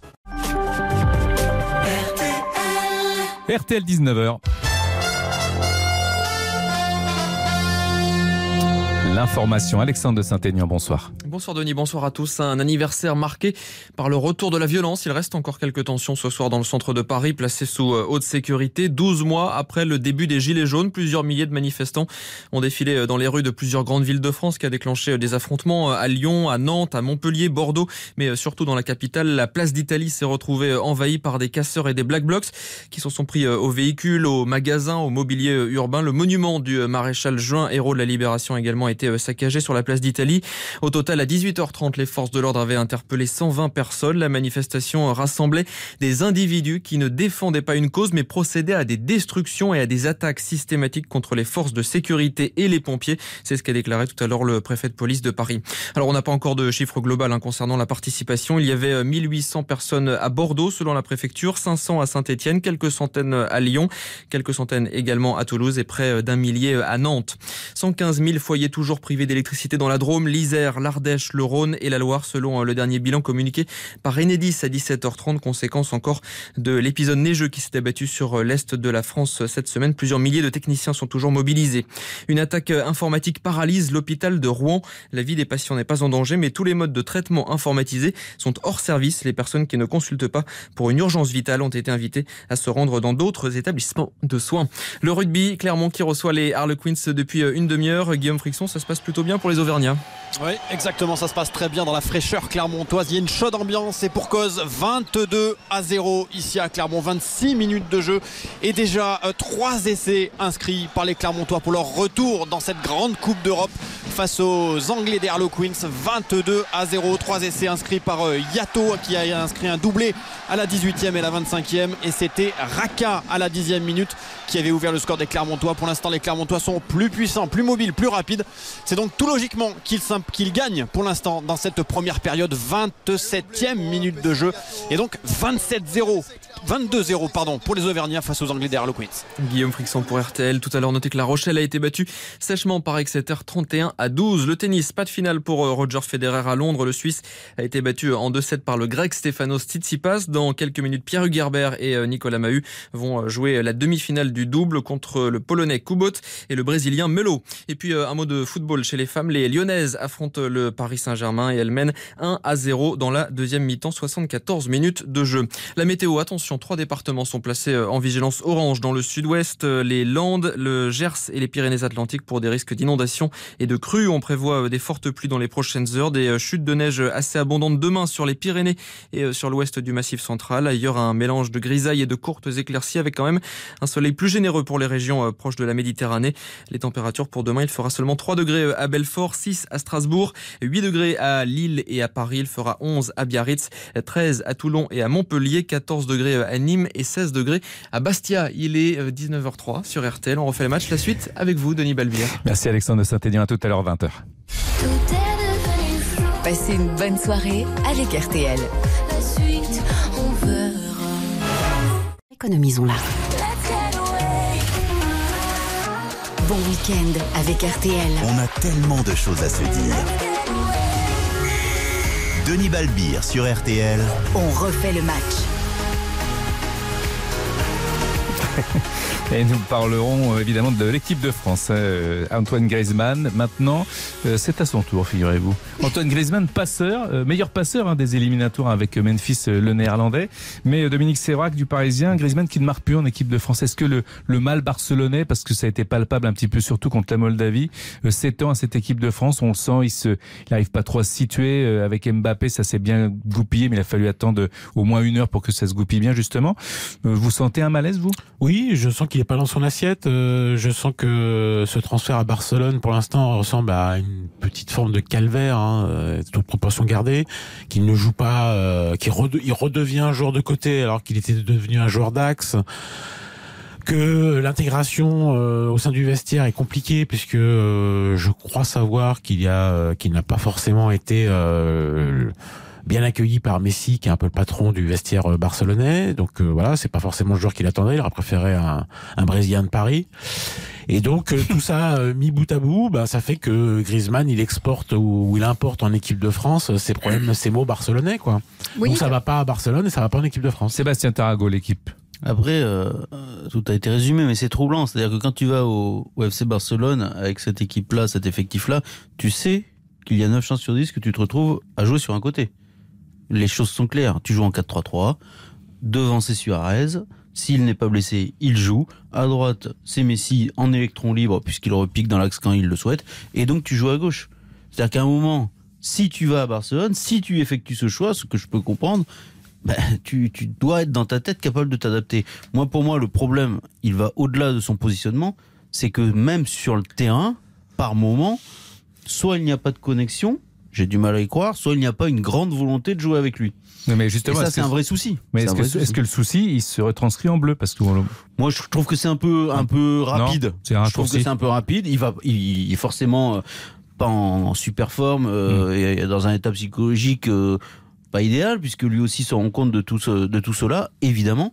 RTL 19h. L'information, Alexandre de Saint-Aignan, bonsoir. Bonsoir Denis, bonsoir à tous. Un anniversaire marqué par le retour de la violence. Il reste encore quelques tensions ce soir dans le centre de Paris, placé sous haute sécurité. 12 mois après le début des Gilets jaunes, plusieurs milliers de manifestants ont défilé dans les rues de plusieurs grandes villes de France, qui a déclenché des affrontements à Lyon, à Nantes, à Montpellier, Bordeaux, mais surtout dans la capitale. La place d'Italie s'est retrouvée envahie par des casseurs et des Black Blocs qui s'en sont pris aux véhicules, aux magasins, au mobilier urbain. Le monument du maréchal Juin, héros de la Libération, également été saccagé sur la place d'Italie. Au total, à 18h30, les forces de l'ordre avaient interpellé 120 personnes. La manifestation rassemblait des individus qui ne défendaient pas une cause, mais procédaient à des destructions et à des attaques systématiques contre les forces de sécurité et les pompiers. C'est ce qu'a déclaré tout à l'heure le préfet de police de Paris. Alors, on n'a pas encore de chiffre global concernant la participation. Il y avait 1800 personnes à Bordeaux, selon la préfecture, 500 à Saint-Étienne, quelques centaines à Lyon, quelques centaines également à Toulouse et près d'un millier à Nantes. 115 000 foyers toujours privés d'électricité dans la Drôme, l'Isère, l'Ardèche, le Rhône et la Loire, selon le dernier bilan communiqué par Enedis à 17h30, conséquence encore de l'épisode neigeux qui s'est abattu sur l'est de la France cette semaine. Plusieurs milliers de techniciens sont toujours mobilisés. Une attaque informatique paralyse l'hôpital de Rouen. La vie des patients n'est pas en danger, mais tous les modes de traitement informatisés sont hors service. Les personnes qui ne consultent pas pour une urgence vitale ont été invitées à se rendre dans d'autres établissements de soins. Le rugby, Clermont qui reçoit les Harlequins depuis une demi-heure. Guillaume Frixon, ça se passe plutôt bien pour les Auvergnats. Oui, exactement, ça se passe très bien dans la fraîcheur clermontoise. Il y a une chaude ambiance et pour cause, 22-0 ici à Clermont. 26 minutes de jeu et déjà 3 essais inscrits par les Clermontois pour leur retour dans cette grande Coupe d'Europe face aux Anglais des Harlequins. 22-0, 3 essais inscrits par Yato qui a inscrit un doublé à la 18e et la 25e, et c'était Raka à la 10e minute qui avait ouvert le score des Clermontois. Pour l'instant, les Clermontois sont plus puissants, plus mobiles, plus rapides. C'est donc tout logiquement qu'ils gagnent pour l'instant dans cette première période. 27e minute de jeu et donc 22-0 pour les Auvergnats face aux Anglais des Harlequins. Guillaume Frixon pour RTL. Tout à l'heure, notez que La Rochelle a été battue sèchement par Exeter 31-12. Le tennis, pas de finale pour Roger Federer à Londres. Le Suisse a été battu en 2-7 par le Grec Stefanos Tsitsipas. Dans quelques minutes, Pierre Hugerbert et Nicolas Mahut vont jouer la demi-finale du double contre le Polonais Kubot et le Brésilien Melo. Et puis un mot de football football chez les femmes, les Lyonnaises affrontent le Paris Saint-Germain et elles mènent 1-0 dans la deuxième mi-temps, 74 minutes de jeu. La météo, attention, 3 départements sont placés en vigilance orange dans le sud-ouest, les Landes, le Gers et les Pyrénées-Atlantiques pour des risques d'inondation et de crues. On prévoit des fortes pluies dans les prochaines heures, des chutes de neige assez abondantes demain sur les Pyrénées et sur l'ouest du Massif central. Ailleurs, un mélange de grisailles et de courtes éclaircies avec quand même un soleil plus généreux pour les régions proches de la Méditerranée. Les températures pour demain, il fera seulement 3 degrés à Belfort, 6 à Strasbourg, 8 degrés à Lille et à Paris. Il fera 11 à Biarritz, 13 à Toulon et à Montpellier, 14 degrés à Nîmes et 16 degrés à Bastia. Il est 19h03 sur RTL. On refait le match. La suite avec vous, Denis Balbière. Merci Alexandre de Saint-Étienne. À tout à l'heure, 20h. Passez une bonne soirée avec RTL. La suite, on verra. Économisons-la. Bon week-end avec RTL. On a tellement de choses à se dire. Denis Balbière sur RTL. On refait le match. Et nous parlerons évidemment de l'équipe de France. Antoine Griezmann, maintenant, c'est à son tour, figurez-vous. Antoine Griezmann, passeur, meilleur passeur des éliminatoires avec Memphis, le néerlandais. Mais Dominique Sévrac du Parisien, Griezmann qui ne marque plus en équipe de France. Est-ce que le mal barcelonais, parce que ça a été palpable un petit peu surtout contre la Moldavie, s'étend à cette équipe de France? On le sent, il n'arrive pas trop à se situer. Avec Mbappé, ça s'est bien goupillé, mais il a fallu attendre au moins 1 heure pour que ça se goupille bien, justement. Vous sentez un malaise, vous? Oui, je sens qu'il n'est pas dans son assiette. Je sens que ce transfert à Barcelone, pour l'instant, ressemble à une petite forme de calvaire, toute proportion gardée, qu'il ne joue pas, il redevient un joueur de côté alors qu'il était devenu un joueur d'axe. Que l'intégration au sein du vestiaire est compliquée puisque je crois savoir qu'il n'a pas forcément été bien accueilli par Messi, qui est un peu le patron du vestiaire barcelonais. Donc voilà, c'est pas forcément le joueur qu'il attendait. Il aurait préféré un Brésilien de Paris. Et donc tout ça mis bout à bout, ça fait que Griezmann il exporte ou il importe en équipe de France ses problèmes, ses mots barcelonais, quoi. Oui. Donc ça va pas à Barcelone et ça va pas en équipe de France. Sébastien Tarago, l'équipe. Après, tout a été résumé, mais c'est troublant. C'est-à-dire que quand tu vas au FC Barcelone avec cette équipe-là, cet effectif-là, tu sais qu'il y a 9 chances sur 10 que tu te retrouves à jouer sur un côté. Les choses sont claires. Tu joues en 4-3-3. Devant, c'est Suarez. S'il n'est pas blessé, il joue. À droite, c'est Messi en électron libre, puisqu'il repique dans l'axe quand il le souhaite. Et donc, tu joues à gauche. C'est-à-dire qu'à un moment, si tu vas à Barcelone, si tu effectues ce choix, ce que je peux comprendre, tu dois être dans ta tête capable de t'adapter. Pour moi, le problème, il va au-delà de son positionnement. C'est que même sur le terrain, par moment, soit il n'y a pas de connexion, j'ai du mal à y croire, soit il n'y a pas une grande volonté de jouer avec lui. Non, mais justement, et ça, c'est un vrai souci. Mais est-ce que le souci, il se retranscrit en bleu? Parce que moi, je trouve que c'est un peu rapide. Non, je trouve que c'est un peu rapide. Il est forcément pas en super forme, et dans un état psychologique pas idéal, puisque lui aussi se rend compte de tout cela, évidemment.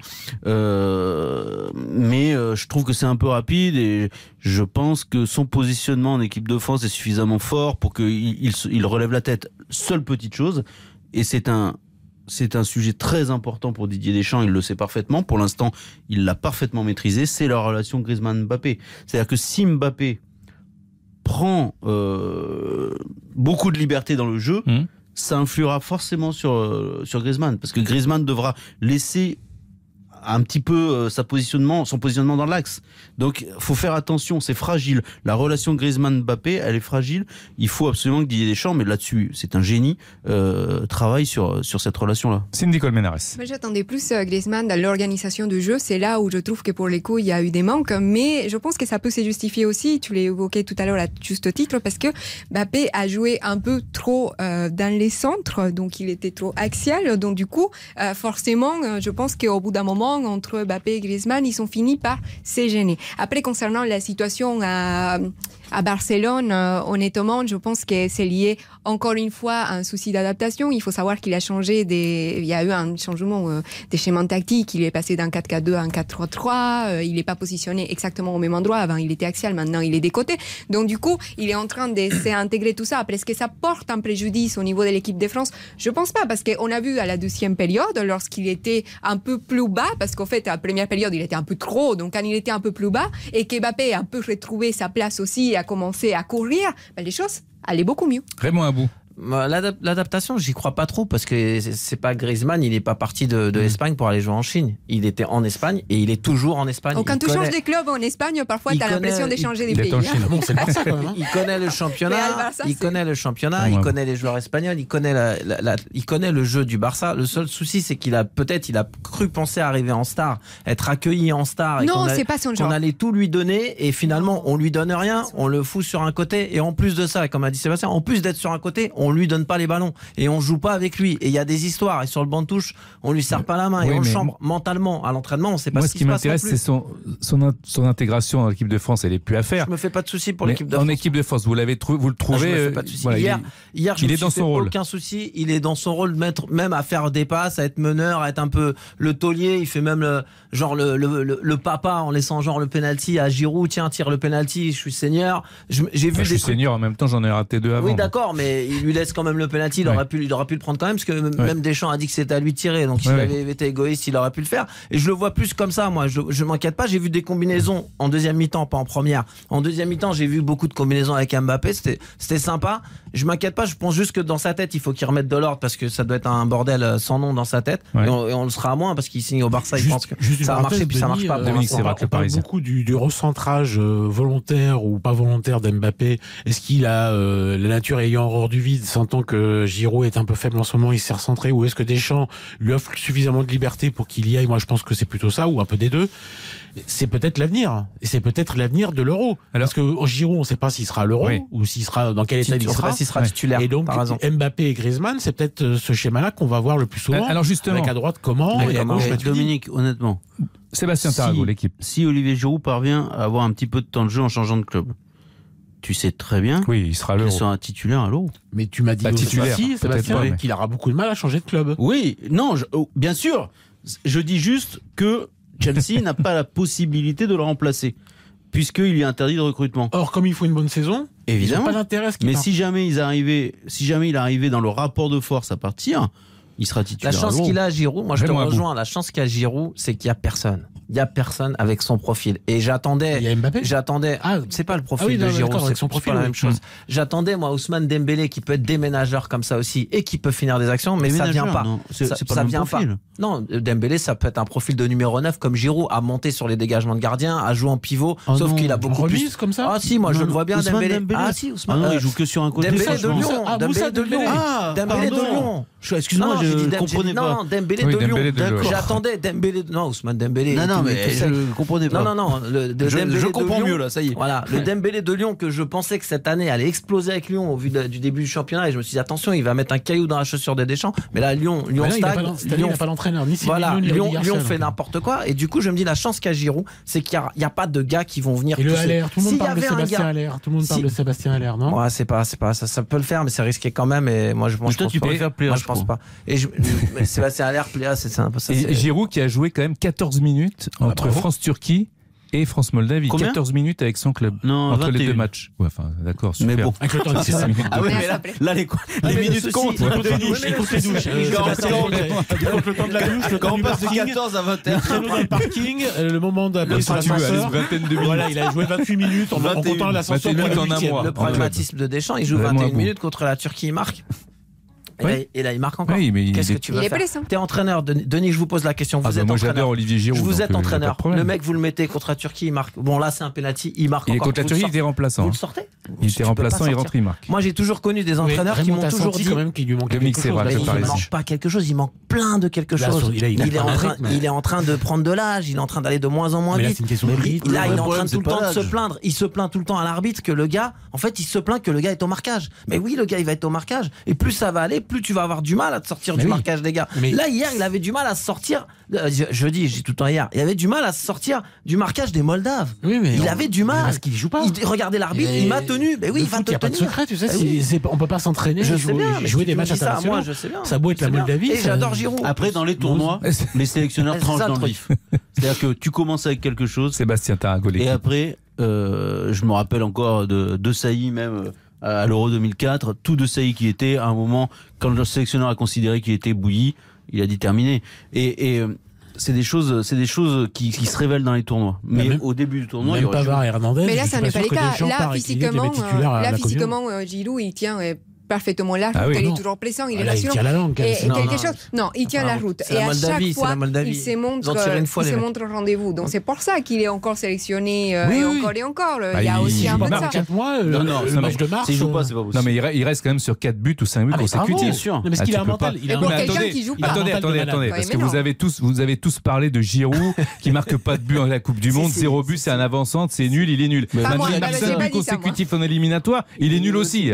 Mais je trouve que c'est un peu rapide et je pense que son positionnement en équipe de France est suffisamment fort pour qu'il relève la tête. Seule petite chose, et c'est un sujet très important pour Didier Deschamps, il le sait parfaitement. Pour l'instant, il l'a parfaitement maîtrisé, c'est la relation Griezmann-Mbappé. C'est-à-dire que si Mbappé prend beaucoup de liberté dans le jeu, ça influera forcément sur Griezmann, parce que Griezmann devra laisser un petit peu son positionnement dans l'axe. Donc, faut faire attention, c'est fragile. La relation Griezmann-Mbappé, elle est fragile. Il faut absolument que Didier Deschamps, mais là-dessus, c'est un génie, travaille sur cette relation-là. Cindy Colmenares. Moi, j'attendais plus Griezmann dans l'organisation du jeu. C'est là où je trouve que pour les coups, il y a eu des manques. Mais je pense que ça peut se justifier aussi. Tu l'as évoqué tout à l'heure à juste titre, parce que Mbappé a joué un peu trop dans les centres, donc il était trop axial. Donc du coup, forcément, je pense qu'au bout d'un moment, entre Mbappé et Griezmann, ils sont finis par se gêner. Après, concernant la situation à Barcelone, honnêtement, je pense que c'est lié encore une fois à un souci d'adaptation. Il faut savoir qu'il a changé il y a eu un changement des schémas tactiques. Il est passé d'un 4-4-2 à un 4-3-3. Il n'est pas positionné exactement au même endroit. Avant, il était axial. Maintenant, il est des côtés. Donc, du coup, il est en train de s'intégrer tout ça. Après, est-ce que ça porte un préjudice au niveau de l'équipe de France? Je pense pas, parce qu'on a vu à la deuxième période, lorsqu'il était un peu plus bas, parce qu'en fait, à la première période, il était un peu trop. Donc, quand il était un peu plus bas et que Mbappé a un peu retrouvé sa place aussi a commencé à courir, les choses allaient beaucoup mieux. Raymond Abou. L'adaptation, j'y crois pas trop parce que c'est pas Griezmann, il n'est pas parti de Espagne pour aller jouer en Chine. Il était en Espagne et il est toujours en Espagne. Donc quand tu changes de club en Espagne, parfois tu as l'impression d'échanger des pays. Bon, c'est le Barça quand même. Il connaît le championnat, il connaît les joueurs espagnols, il connaît le jeu du Barça. Le seul souci, c'est qu'il a cru penser arriver en star, être accueilli en star. Non, c'est pas son genre. On allait tout lui donner et finalement on lui donne rien, on le fout sur un côté et en plus de ça, comme a dit Sébastien, en plus d'être sur un côté, on lui donne pas les ballons et on joue pas avec lui. Et il y a des histoires et sur le banc de touche, on lui serre pas la main et on le chambre mentalement à l'entraînement. On sait pas ce qui se passe. Moi, ce qui m'intéresse, c'est son intégration dans l'équipe de France. Elle est plus à faire. Je me fais pas de soucis pour l'équipe de France. En équipe de France, vous le trouvez. Je me fais pas de soucis. Hier, je il me est suis dans fait son rôle. Aucun souci. Il est dans son rôle, même à faire des passes, à être meneur, à être un peu le taulier. Il fait même le papa en laissant le penalty à Giroud. Tiens, tire le penalty. Je suis seigneur. J'ai vu je suis seigneur. En même temps, j'en ai raté 2 avant. Oui, d'accord, mais il lui laisse quand même le penalty. Il aurait pu le prendre quand même, parce que même Deschamps a dit que c'était à lui de tirer. Donc s'il avait été égoïste, il aurait pu le faire. Et je le vois plus comme ça. Moi, je m'inquiète pas. J'ai vu des combinaisons en deuxième mi-temps, pas en première. En deuxième mi-temps, j'ai vu beaucoup de combinaisons avec Mbappé. C'était sympa. Je m'inquiète pas. Je pense juste que dans sa tête, il faut qu'il remette de l'ordre parce que ça doit être un bordel sans nom dans sa tête. Et on le sera à moins parce qu'il signe au Barça. Il pense que ça va marcher, puis ça marche pas. On parle beaucoup du recentrage volontaire ou pas volontaire d'Mbappé. Est-ce qu'il a la nature ayant horreur du vide, sentant que Giroud est un peu faible en ce moment, il s'est recentré, ou est-ce que Deschamps lui offre suffisamment de liberté pour qu'il y aille? Moi, je pense que c'est plutôt ça, ou un peu des deux. C'est peut-être l'avenir. Et c'est peut-être l'avenir de l'Euro. Parce que Giroud, on ne sait pas s'il sera à l'Euro, ou s'il sera, dans quel état il sera. S'il sera titulaire. Et donc, Mbappé et Griezmann, c'est peut-être ce schéma-là qu'on va voir le plus souvent. Alors justement. Avec à droite comment, et à gauche, Dominique, honnêtement. Sébastien Tarago, l'équipe. Si Olivier Giroud parvient à avoir un petit peu de temps de jeu en changeant de club, tu sais très bien il sera à l'Euro. Qu'il sera un titulaire à l'Euro. Mais tu m'as dit aussi, Sébastien, qu'il aura beaucoup de mal à changer de club. Oui, non, bien sûr. Je dis juste que Chelsea n'a pas la possibilité de le remplacer, puisqu'il y a interdit de recrutement. Or, comme il faut une bonne saison, évidemment, ils n'ont pas d'intérêt. Mais si jamais il arrivait dans le rapport de force à partir, il sera titulaire. La chance qu'il a à Giroud, moi je te rejoins, la chance qu'il a à Giroud, c'est qu'il n'y a personne. Il n'y a personne avec son profil. Et j'attendais. Il y a Mbappé. C'est pas le profil de Giroud, c'est son profil, la même chose. J'attendais, moi, Ousmane Dembélé, qui peut être déménageur comme ça aussi, et qui peut finir des actions, mais ça vient pas. Ça vient pas. Non, Dembélé, ça peut être un profil de numéro 9 comme Giroud, à monter sur les dégagements de gardien, à jouer en pivot, sauf qu'il a beaucoup plus. Comme ça. Ah si, moi je le vois bien, Dembélé. Ah si, Ousmane. Ah non, il joue que sur un côté. Dembélé de Lyon. Dembélé de Lyon. Dembélé de Lyon. Excuse-moi, je comprenais pas. Non, Dembélé de Lyon. J'attendais Dembélé. Non, Ousmane Dembélé. Non, mais je comprenais pas. Non. Je comprends mieux là, ça y est. Voilà, le Dembélé de Lyon que je pensais que cette année allait exploser avec Lyon au vu du début du championnat, et je me suis dit attention, il va mettre un caillou dans la chaussure des Deschamps. Mais là, Lyon stagne. Lyon n'a pas l'entraîneur. Lyon fait n'importe quoi, et du coup je me dis la chance qu'a Giroud, c'est qu'il n'y a pas de gars qui vont venir. Et le Haller, tout le monde parle de Sébastien Haller. Tout le monde parle de Sébastien Haller, non? Ouais, c'est pas ça peut le faire, mais c'est risqué quand même. Et moi je pense pas. Et Sébastien Haller, Pléa, c'est un peu ça. Et Giroud qui a joué quand même 14 minutes entre France-Turquie et France-Moldavie. 14 minutes avec son club. Non, entre 21. les deux matchs. Ouais, enfin, d'accord, super. Mais bon. Avec le temps de Ah oui, mais là les minutes comptent. Il compte les douches. Il compte le temps de la douche, le temps du passe de parking. 14 à 21. Le créneau dans le parking, le moment d'appeler sur l'ascenseur. Voilà, il a joué 28 minutes en comptant l'ascenseur pour en un mois. Le pragmatisme de Deschamps, il joue 21 minutes contre la Turquie, il marque. Et là, il marque encore. Qu'est-ce que tu veux faire? T'es entraîneur, Denis, je vous pose la question. Vous êtes moi, entraîneur. j'adore Olivier Giroud. Vous êtes entraîneur. Le mec, vous le mettez contre la Turquie, il marque. Bon, là, c'est un penalty, il marque encore. Contre la Turquie, il était remplaçant. Vous le sortez? Il était remplaçant, il rentre, il marque. Moi, j'ai toujours connu des entraîneurs qui m'ont toujours dit quand même qu'il lui manque quelque chose. Il manque pas quelque chose, il manque plein de quelque chose. Il est en train de prendre de l'âge, il est en train d'aller de moins en moins vite. Là, il est en train tout le temps de se plaindre. Il se plaint tout le temps à l'arbitre que le gars, en fait, il se plaint que le gars est au marquage. Mais oui, le gars, il va être au marquage. Et plus ça va aller, plus tu vas avoir du mal à te sortir du marquage des gars. Là, hier, il avait du mal à se sortir. Je dis tout le temps hier, il avait du mal à se sortir du marquage des Moldaves. Il avait du mal. Parce qu'il joue pas. Regardez l'arbitre, il m'a tenu. Mais oui, il va te tenir. Il n'y a pas de secret, tu sais. On peut pas s'entraîner. Jouer des matchs internationaux. Ça beau être la Moldavie. Et j'adore Giroud. Après, dans les tournois, les sélectionneurs tranchent dans le vif. C'est-à-dire que tu commences avec quelque chose. Sébastien Tarago. Et après, je me rappelle encore de Sailly même. À l'Euro 2004, tout de Sailly qui était, à un moment, quand le sélectionneur a considéré qu'il était bouilli, il a dit terminé. Et c'est des choses qui se révèlent dans les tournois. Mais au début du tournoi, il y aurait Pavard et Hernandez. Mais là, ça n'est pas le cas. Là, physiquement, Giroud, il tient parfaitement la route. Il est toujours plaisant, il est rassurant. Il tient la langue. Et quelque chose. Non, il tient la route. Et à chaque fois, il se montre au rendez-vous. Donc c'est pour ça qu'il est encore sélectionné et encore. Il y a aussi un peu de ça. 4 mois, le match de mars. S'il joue pas, c'est pas possible. Non, mais il reste quand même sur 4 buts ou 5 buts consécutifs. sûr. Parce qu'il a un mental. Et pour quelqu'un qui joue pas. Attendez, parce que vous avez tous parlé de Giroud qui marque pas de but en la Coupe du Monde, 0 but, c'est un avant-centre, c'est nul, il est nul. Moi, il marque 5 buts consécutifs en éliminatoire, il est nul aussi.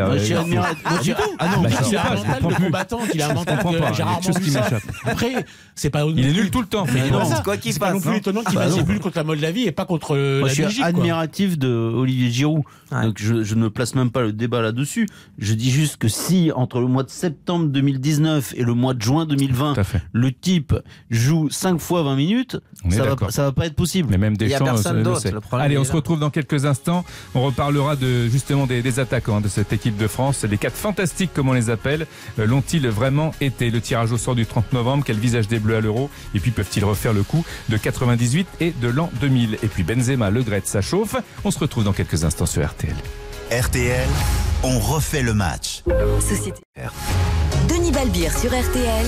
Il a un mental de combattant, il a un mental que j'ai rarement vu ça. Après, c'est pas. Il est nul tout le temps. Quoi qu'il c'est pas non plus étonnant qu'il fasse des buts contre la Moldavie et pas contre la Belgique. Je suis admiratif de Olivier Giroud. Donc je ne place même pas le débat là-dessus. Je dis juste que si entre le mois de septembre 2019 et le mois de juin 2020, le type joue 5 fois 20 minutes, ça va pas être possible. Mais même il n'y a personne d'autre. Allez, on se retrouve dans quelques instants. On reparlera justement des attaquants de cette équipe de France. Les 4 fantastiques, comme on les appelle, l'ont-ils vraiment été? Le tirage au sort du 30 novembre, quel visage des Bleus à l'Euro? Et puis peuvent-ils refaire le coup de 98 et de l'an 2000? Et puis Benzema, Le Gret, ça chauffe. On se retrouve dans quelques instants sur RTL. RTL, on refait le match. Société. Denis Balbir sur RTL.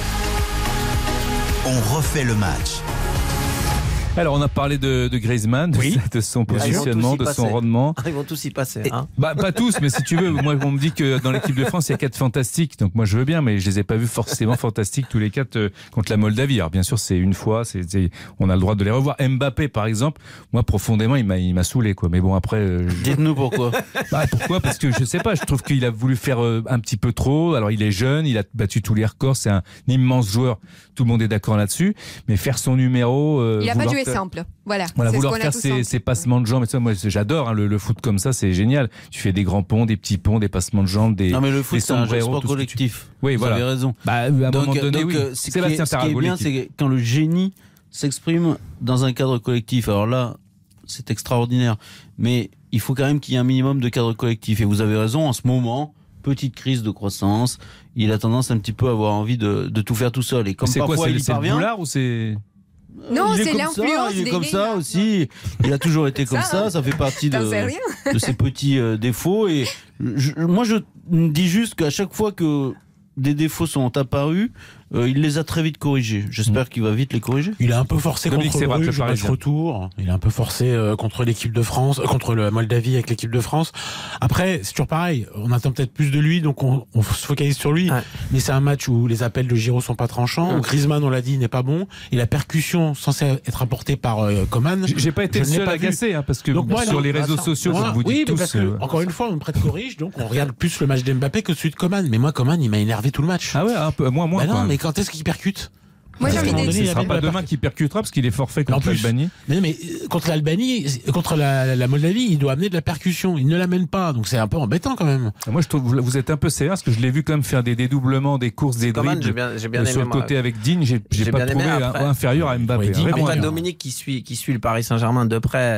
On refait le match. Alors, on a parlé de Griezmann, de son positionnement, de son rendement. Ils vont tous y passer. Pas tous, mais si tu veux, moi, on me dit que dans l'équipe de France, il y a 4 fantastiques. Donc, moi, je veux bien, mais je les ai pas vus forcément fantastiques tous les 4 contre la Moldavie. Alors, bien sûr, c'est une fois, on a le droit de les revoir. Mbappé, par exemple, moi, profondément, il m'a saoulé, quoi. Mais bon, après. Dites-nous pourquoi. Pourquoi? Parce que je sais pas, je trouve qu'il a voulu faire un petit peu trop. Alors, il est jeune, il a battu tous les records, c'est un immense joueur. Tout le monde est d'accord là-dessus. Mais faire son numéro. Il a pas joué simple. Voilà vouloir faire ses passements de jambes et ça, moi j'adore le foot comme ça, c'est génial. Tu fais des grands ponts, des petits ponts, des passements de jambes, des. Non mais le foot c'est un sombreros, sport collectif. Oui, vous avez raison. À un moment donné, oui. Sébastien Tarragone. Ce qui est bien, c'est quand le génie s'exprime dans un cadre collectif. Alors là, c'est extraordinaire. Mais il faut quand même qu'il y ait un minimum de cadre collectif. Et vous avez raison, en ce moment, petite crise de croissance, il a tendance un petit peu à avoir envie de tout faire tout seul. Et comme parfois il y parvient. C'est le boulard ou c'est... Non, c'est l'influence. Il est comme ça aussi. Il a toujours été comme ça. Ça fait partie de ses petits défauts. Et moi, je dis juste qu'à chaque fois que des défauts sont apparus, il les a très vite corrigés. J'espère qu'il va vite les corriger. Il a un peu forcé contre le Bruges au match retour. Il a un peu forcé contre l'équipe de France, contre la Moldavie avec l'équipe de France. Après, c'est toujours pareil. On attend peut-être plus de lui, donc on se focalise sur lui. Ouais. Mais c'est un match où les appels de Giroud sont pas tranchants. Où Griezmann, on l'a dit, n'est pas bon. Et la percussion censée être apportée par Coman. J'ai pas été le seul agacé, parce que donc, sur les réseaux sociaux, vous dites tous. Parce que, encore une fois, on me prête corrige, donc on regarde plus le match d'Mbappé que celui de Coman. Mais moi, Coman, il m'a énervé tout le match. Ah ouais, un peu moins. Mais quand est-ce qu'il percute? Moi, j'ai envie de dire, ce ne sera pas demain qu'il percutera parce qu'il est forfait contre l'Albanie. Mais contre l'Albanie, contre la Moldavie, il doit amener de la percussion. Il ne l'amène pas, donc c'est un peu embêtant quand même. Moi, je trouve vous êtes un peu sévère parce que je l'ai vu quand même faire des dédoublements, des courses, des dribbles sur le côté avec Digne. J'ai pas trouvé inférieur à Mbappé. Après, Dominique qui suit le Paris Saint-Germain de près,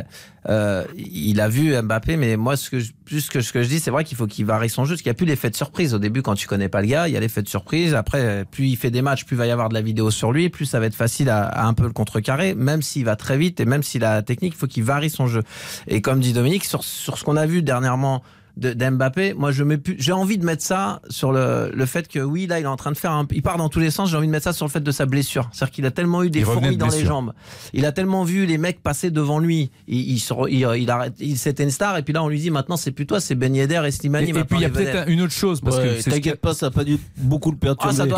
il a vu Mbappé, mais moi, ce que je dis, c'est vrai qu'il faut qu'il varie son jeu, parce qu'il n'y a plus l'effet de surprise. Au début, quand tu connais pas le gars, il y a l'effet de surprise. Après, plus il fait des matchs, plus il va y avoir de la vidéo sur lui, plus ça va être facile à un peu le contrecarrer, même s'il va très vite et même s'il a la technique, il faut qu'il varie son jeu. Et comme dit Dominique, sur ce qu'on a vu dernièrement d'Mbappé, moi j'ai envie de mettre ça sur le fait que oui, là il est en train de faire il part dans tous les sens. J'ai envie de mettre ça sur le fait de sa blessure, c'est-à-dire qu'il a tellement eu des fourmis dans les jambes, il a tellement vu les mecs passer devant lui, il c'était une star, et puis là on lui dit maintenant c'est plus toi, c'est Ben Yedder et Slimani. Et puis il y a peut-être une autre chose, parce que t'inquiète pas, ça n'a pas dû beaucoup le perturber. Ça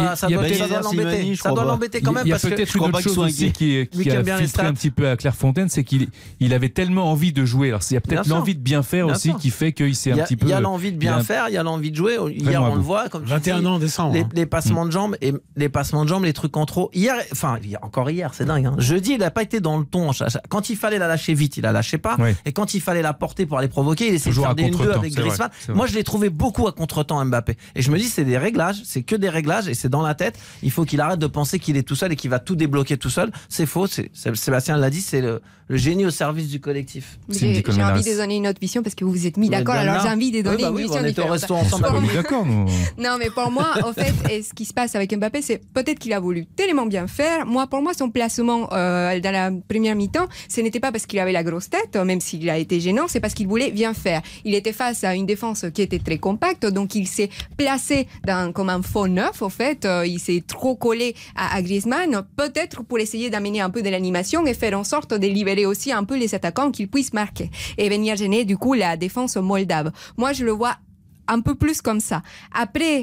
doit l'embêter quand même. Il y a peut-être une autre chose aussi qui a filtré un petit peu à Clairefontaine, c'est qu'il avait tellement envie de jouer. Alors il y a peut-être l'envie de bien faire aussi qui fait qu'il s'est un petit peu. Il y a l'envie de bien faire, il y a l'envie de jouer. Hier, on le voit, comme 21 ans en décembre. Les passements de jambes et les passements de jambes, les trucs en trop. Encore hier, c'est dingue. Jeudi, il n'a pas été dans le ton. Quand il fallait la lâcher vite, il la lâchait pas. Oui. Et quand il fallait la porter pour aller provoquer, il essayait de faire des 1-2 avec Griezmann. Moi, je l'ai trouvé beaucoup à contre-temps, Mbappé. Et je me dis, c'est des réglages, c'est que des réglages, et c'est dans la tête. Il faut qu'il arrête de penser qu'il est tout seul et qu'il va tout débloquer tout seul. C'est faux. Sébastien l'a dit, c'est le génie au service du collectif. J'ai envie de donner une autre vision parce que vous vous êtes mis d'accord. Alors j'ai envie de donner une oui, mission on était au différente. resto ensemble. D'accord, nous. Non, mais pour moi, en fait, ce qui se passe avec Mbappé, c'est peut-être qu'il a voulu tellement bien faire. Pour moi, son placement dans la première mi-temps, ce n'était pas parce qu'il avait la grosse tête, même s'il a été gênant, c'est parce qu'il voulait bien faire. Il était face à une défense qui était très compacte, donc il s'est placé comme un faux neuf, en fait. Il s'est trop collé à Griezmann, peut-être pour essayer d'amener un peu de l'animation et faire en sorte de libérer aussi un peu les attaquants qu'ils puissent marquer et venir gêner du coup la défense moldave. Moi, je le vois un peu plus comme ça. Après,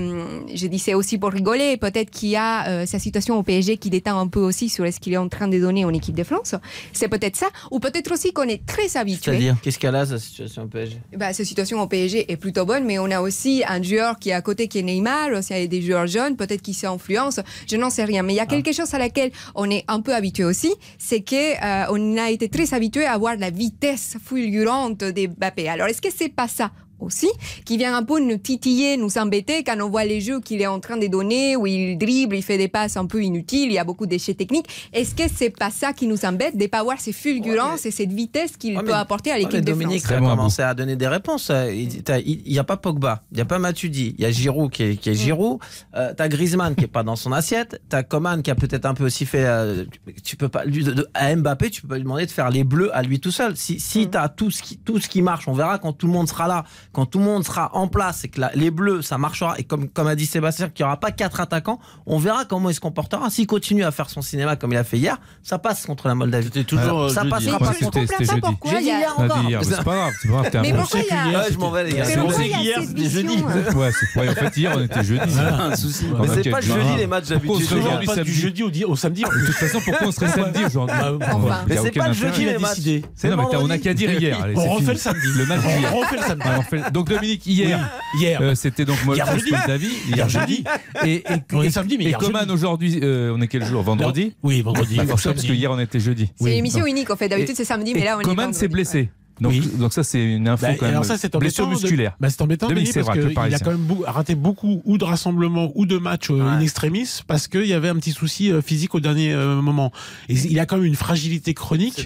je dis c'est aussi pour rigoler, peut-être qu'il y a sa situation au PSG qui détend un peu aussi sur ce qu'il est en train de donner en équipe de France. C'est peut-être ça, ou peut-être aussi qu'on est très habitué. C'est-à-dire, qu'est-ce qu'elle a, sa situation au PSG? Sa situation au PSG est plutôt bonne, mais on a aussi un joueur qui est à côté, qui est Neymar, aussi il y a des joueurs jeunes, peut-être qui s'influencent, je n'en sais rien. Mais il y a quelque chose à laquelle on est un peu habitué aussi, c'est qu'on a été très habitué à voir la vitesse fulgurante de Mbappé. Alors, est-ce que c'est pas ça aussi, qui vient un peu nous titiller, nous embêter quand on voit les jeux qu'il est en train de donner, où il dribble, il fait des passes un peu inutiles, il y a beaucoup d'échecs techniques. Est-ce que c'est pas ça qui nous embête, de ne pas voir ces fulgurances et cette vitesse qu'il peut apporter à l'équipe de France? Dominique a commencé à donner des réponses. Il n'y a pas Pogba, il n'y a pas Matuidi, il y a Giroud qui est Giroud, t'as Griezmann qui est pas dans son assiette, t'as Coman qui a peut-être un peu aussi fait. Tu peux pas à Mbappé, tu peux pas lui demander de faire les bleus à lui tout seul. Si t'as tout ce qui marche, on verra quand tout le monde sera là. Quand tout le monde sera en place et que les bleus, ça marchera, et comme a dit Sébastien, qu'il n'y aura pas 4 attaquants, on verra comment il se comportera. S'il continue à faire son cinéma comme il a fait hier, ça passe contre la Moldavie. C'était toujours ça jeudi. passera pas. Je ne comprends pas pourquoi il y a... C'est pas grave, Mais pourquoi il y a... Je m'en vais, les gars. Mais pourquoi il y a cette vision, en fait, hier, on était jeudi. Un souci. Mais c'est pas le jeudi, les matchs d'habitude. On passe du jeudi au samedi. De toute façon, pourquoi on serait samedi aujourd'hui? Mais c'est pas le jeudi, les matchs. On n'a qu'à dire hier. On refait le samedi. Le match d'hier. On refait le samedi. Donc Dominique, hier, c'était donc Moldavie, hier jeudi. Et samedi, mais et Coman aujourd'hui, on est quel jour? Vendredi? Oui, vendredi. Parce que hier on était jeudi. C'est l'émission unique en fait. D'habitude c'est samedi, mais là on est Coman s'est blessé. Donc ça c'est une info quand même. Alors ça c'est blessure embêtant. musculaire. C'est embêtant parce qu'il a quand même raté beaucoup ou de rassemblements ou de matchs in extremis parce qu'il y avait un petit souci physique au dernier moment. Et il a quand même une fragilité chronique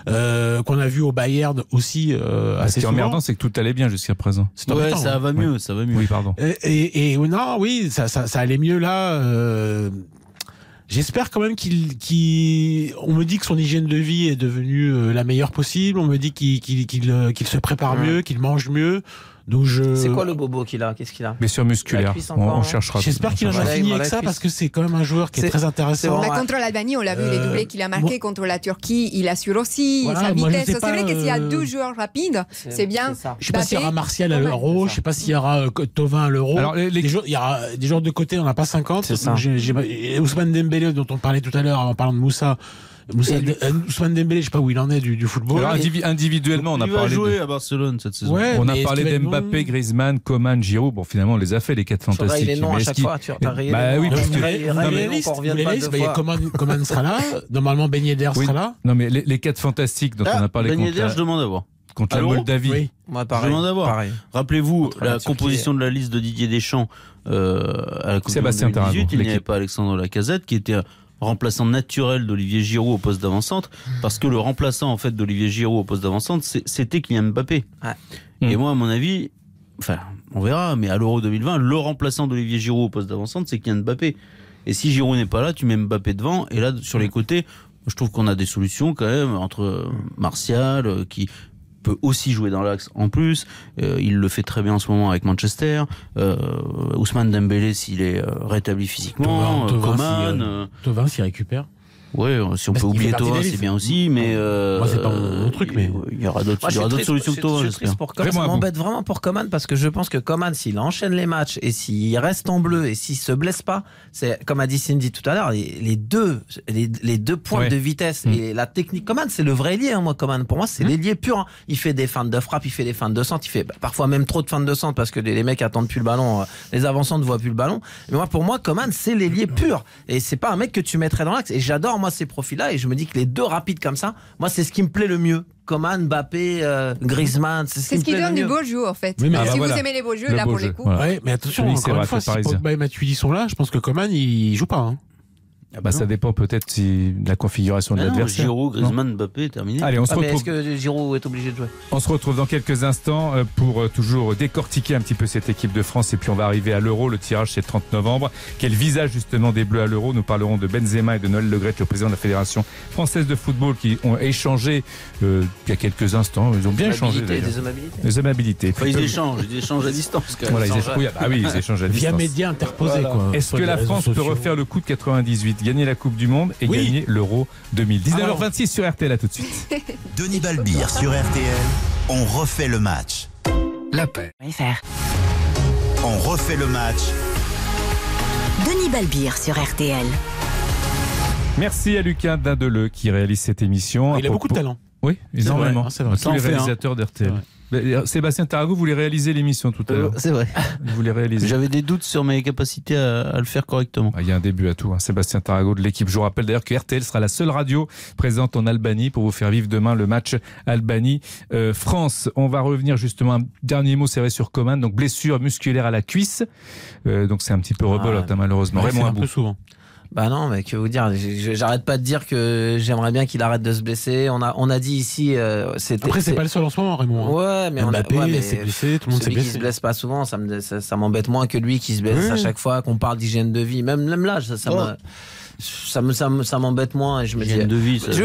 qu'on a vu au Bayern aussi assez souvent. Ce qui est emmerdant, c'est que tout allait bien jusqu'à présent. Ouais, ça va mieux, ça va mieux. Oui, pardon. Et non, oui, ça allait mieux là. J'espère quand même on me dit que son hygiène de vie est devenue la meilleure possible. On me dit qu'il se prépare mieux, qu'il mange mieux. Donc c'est quoi le bobo qu'il a? Qu'est-ce qu'il a? Blessure musculaire. On cherchera. J'espère qu'il en a fini avec ça parce que c'est quand même un joueur qui est très intéressant. Contre l'Albanie, on l'a vu, les doublés qu'il a marqués. Contre la Turquie, il assure aussi sa vitesse. C'est vrai que s'il y a 2 joueurs rapides, c'est bien. Je sais pas s'il y aura Martial à l'Euro, je sais pas s'il y aura Thauvin à l'Euro. Alors il y aura des joueurs de côté, on n'a pas 50. Ousmane Dembélé dont on parlait tout à l'heure en parlant de Moussa. Ousmane Dembélé, je sais pas où il en est du football. Alors, individuellement, on a parlé. Il va jouer à Barcelone cette saison. Ouais, on a parlé d'Mbappé, Griezmann, Coman, Giroud. Bon, finalement, on les a fait les 4 fantastiques. Les noms à chaque fois. Bah oui, parce que Coman sera là. Normalement, Ben Yedder sera là. Non, mais les 4 fantastiques dont on a parlé. Ben Yedder, je demande à voir. Contre la Moldavie. Oui. Moi, pareil. Je demande à voir. Rappelez-vous la composition de la liste de Didier Deschamps à la Coupe de 2018. Il n'y avait pas Alexandre Lacazette qui était remplaçant naturel d'Olivier Giroud au poste d'avant-centre, parce que le remplaçant en fait d'Olivier Giroud au poste d'avant-centre, c'était Kylian Mbappé. Et moi, à mon avis, enfin, on verra, mais à l'Euro 2020, le remplaçant d'Olivier Giroud au poste d'avant-centre, c'est Kylian Mbappé. Et si Giroud n'est pas là, tu mets Mbappé devant, et là, sur les côtés, je trouve qu'on a des solutions quand même, entre Martial, qui peut aussi jouer dans l'axe en plus, il le fait très bien en ce moment avec Manchester, Ousmane Dembélé s'il est rétabli physiquement, Coman, Thauvin s'il récupère. Ouais, si on peut oublier Thauvin, c'est bien aussi, mais moi c'est pas mon truc, mais il y aura d'autres solutions que Thauvin. Ça m'embête vraiment pour Coman parce que je pense que Coman, s'il enchaîne les matchs et s'il reste en bleu et s'il se blesse pas, c'est comme a dit Cindy tout à l'heure, les deux points de vitesse et la technique. Coman, c'est le vrai ailier, moi. Coman, pour moi, c'est l'ailier pur. Il fait des feintes de frappe, il fait des feintes de centre, il fait parfois même trop de feintes de centre parce que les mecs attendent plus le ballon, les avançants ne voient plus le ballon. Mais moi, pour moi, Coman, c'est l'ailier pur et c'est pas un mec que tu mettrais dans l'axe. Et j'adore moi ces profils-là et je me dis que les deux rapides comme ça, moi c'est ce qui me plaît le mieux. Coman, Mbappé, Griezmann, c'est ce qui donne du beau jeu en fait. Oui, si vous aimez les beaux jeux, là pour les coups. Ouais, mais attention, encore une fois, si Pogba et Matuidi sont là, je pense que Coman il joue pas. Ça dépend peut-être de la configuration de l'adversaire. Giroud, Griezmann, Mbappé, terminé. Allez, on se retrouve. Est-ce que Giroud est obligé de jouer? On se retrouve dans quelques instants pour toujours décortiquer un petit peu cette équipe de France et puis on va arriver à l'Euro. Le tirage c'est le 30 novembre. Quel visage justement des Bleus à l'Euro? Nous parlerons de Benzema et de Noël Le Graët, le président de la Fédération française de football, qui ont échangé il y a quelques instants. Ils ont bien échangé d'ailleurs. Des aimabilités. Enfin, ils échangent à distance. Quand même. Voilà, ils échangent à distance. Via médias interposés. Quoi. Est-ce que la France peut refaire le coup de 98, gagner la Coupe du Monde et gagner l'Euro 2000? 19h26 sur RTL, à tout de suite. Denis Balbir sur RTL, on refait le match. La paix. On refait le match. Denis Balbir sur RTL. Merci à Lucas Dadeleu qui réalise cette émission. Il a beaucoup de talent. Oui, énormément. C'est vrai. Tous les réalisateurs d'RTL. Sébastien Tarago voulait réaliser l'émission tout à l'heure. C'est vrai. Vous voulez réaliser. J'avais des doutes sur mes capacités à le faire correctement. Il y a un début à tout. Sébastien Tarago de l'équipe. Je vous rappelle d'ailleurs que RTL sera la seule radio présente en Albanie pour vous faire vivre demain le match Albanie-France. On va revenir justement un dernier mot, c'est vrai, sur Coman. Donc blessure musculaire à la cuisse. Donc c'est un petit peu rebelote malheureusement. Raymond un peu souvent. Bah non, mais que vous dire, j'arrête pas de dire que j'aimerais bien qu'il arrête de se blesser. On a dit ici, Après, c'est pas le seul en ce moment, Raymond. Ouais, mais Mbappé s'est blessé, tout le monde s'est blessé. Celui qui se blesse pas souvent, ça m'embête moins que lui qui se blesse à chaque fois qu'on parle d'hygiène de vie. Même là, ça m'embête moins. Et je me dis, je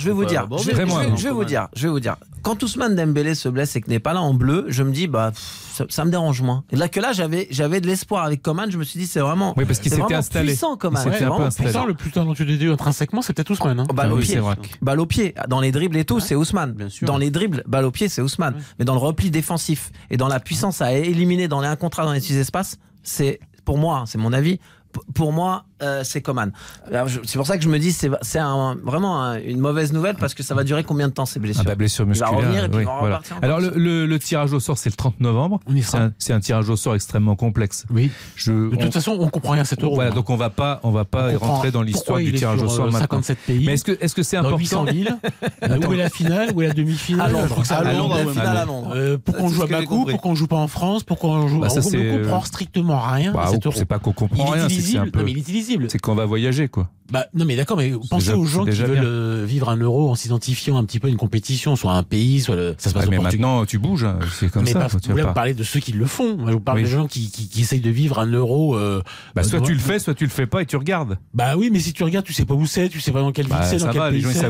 vais vous dire. Quand Ousmane Dembélé se blesse et que n'est pas là en bleu, je me dis, ça me dérange moins. Et là j'avais de l'espoir avec Coman. Je me suis dit, c'est vraiment. Oui, parce qu'il s'était installé. Puissant, Coman. Pourtant, le plus talentueux des deux intrinsèquement, c'est peut-être Ousmane. Balle au pied. Dans les dribbles et tout, c'est Ousmane. Dans les dribbles, balle au pied, c'est Ousmane. Mais dans le repli défensif et dans la puissance à éliminer dans les 1 contre 1 dans les 6 espaces, c'est, pour moi, c'est mon avis. Pour moi, c'est Coman. C'est pour ça que je me dis c'est vraiment une mauvaise nouvelle parce que ça va durer combien de temps ces blessures? Blessure musculaire. Il va revenir et puis il va voilà. repartir. Alors le tirage au sort c'est le 30 novembre. C'est un tirage au sort extrêmement complexe. Oui. De toute façon, on comprend rien à cet Euro. Voilà, donc on va pas rentrer dans l'histoire du tirage au sort maintenant. 57 pays. Mais est-ce que c'est important? 800 villes. Où est la finale? Où est la demi-finale? À Londres. La Londres. Pourquoi on joue à Bakou? Pourquoi on joue pas en France? Pourquoi on joue? On ne comprend strictement rien à cet Euro. C'est pas qu'on comprend rien. Il est illisible. C'est qu'on va voyager, quoi. Non mais d'accord, mais pensez aux gens qui veulent vivre un Euro en s'identifiant un petit peu à une compétition, soit un pays, soit ça se passe au Portugal. Mais maintenant tu bouges, c'est comme ça. Vous parlez de ceux qui le font. Moi, je vous parle des gens qui essayent de vivre un Euro. Soit tu le fais, soit tu le fais pas et tu regardes. Oui, mais si tu regardes, tu sais pas où c'est, tu sais pas dans quelle ville c'est, dans quel pays c'est.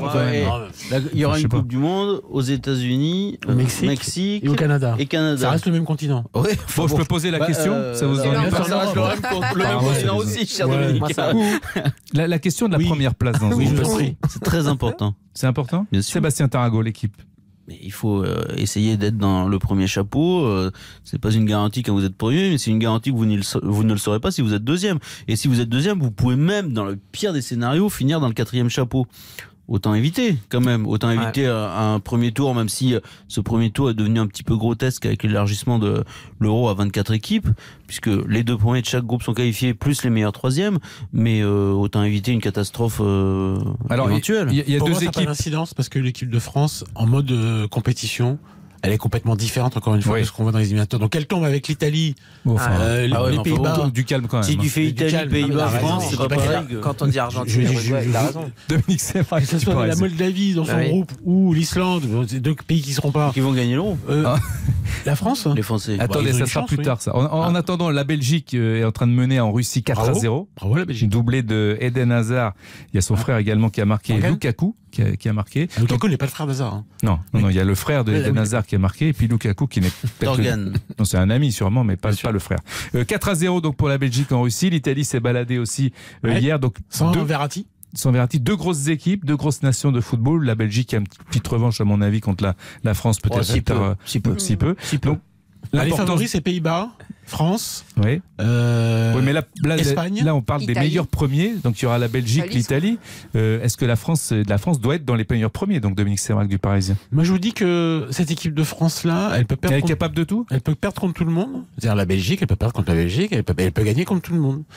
Il y aura une Coupe du Monde aux États-Unis, au Mexique et au Canada. Ça reste le même continent. Bon, je peux poser la question. Ça vous ennuie pas? Le même continent aussi, cher Dominique. La question de la première place dans ce groupe, c'est très important. C'est important? Bien sûr. Sébastien Tarago, l'équipe. Mais il faut essayer d'être dans le premier chapeau. C'est pas une garantie quand vous êtes premier, mais c'est une garantie que vous ne le saurez pas si vous êtes deuxième. Et si vous êtes deuxième, vous pouvez même, dans le pire des scénarios, finir dans le 4e chapeau. Autant éviter, quand même. Autant éviter un premier tour, même si ce premier tour est devenu un petit peu grotesque avec l'élargissement de l'Euro à 24 équipes, puisque les 2 premiers de chaque groupe sont qualifiés, plus les meilleurs 3e. Mais autant éviter une catastrophe éventuelle. Il y a 2 équipes. Ça n'a pas d'incidence parce que l'équipe de France, en mode compétition, elle est complètement différente, encore une fois, de ce qu'on voit dans les éliminatoires. Donc, elle tombe avec l'Italie, les Pays-Bas. Du calme quand même. Si tu fais Italie, Pays-Bas, France, c'est pas pareil. Quand on dit Argentine, il a raison. Dominique, c'est vrai. Que ce soit la Moldavie dans son groupe ou l'Islande, c'est 2 pays qui seront pas. Qui vont gagner l'Euro. La France? Les Français. Attendez, ça sera plus tard, ça. En attendant, la Belgique est en train de mener en Russie 4-0. Bravo, la Belgique. Doublé de Eden Hazard. Il y a son frère également qui a marqué, Lukaku. Qui a marqué. Lukaku n'est pas le frère d'Hazard. Non, il y a le frère de Eden Hazard qui a marqué, et puis Lukaku qui n'est peut-être non, c'est un ami sûrement, mais pas le frère. 4-0 donc pour la Belgique en Russie. L'Italie s'est baladée aussi hier. Donc sans Verratti. 2 grosses équipes, 2 grosses nations de football. La Belgique a une petite revanche à mon avis contre la France peut-être. Si peu. Donc, les favoris, c'est Pays-Bas, France. Oui. Mais là, Espagne. Là, on parle des meilleurs premiers. Donc, il y aura la Belgique, l'Italie. Est-ce que la France doit être dans les meilleurs premiers? Donc, Dominique Sévrac du Parisien. Moi, je vous dis que cette équipe de France-là, elle peut perdre. Elle est capable de tout? Elle peut perdre contre tout le monde. C'est-à-dire, la Belgique, elle peut perdre contre la Belgique. Elle peut gagner contre tout le monde.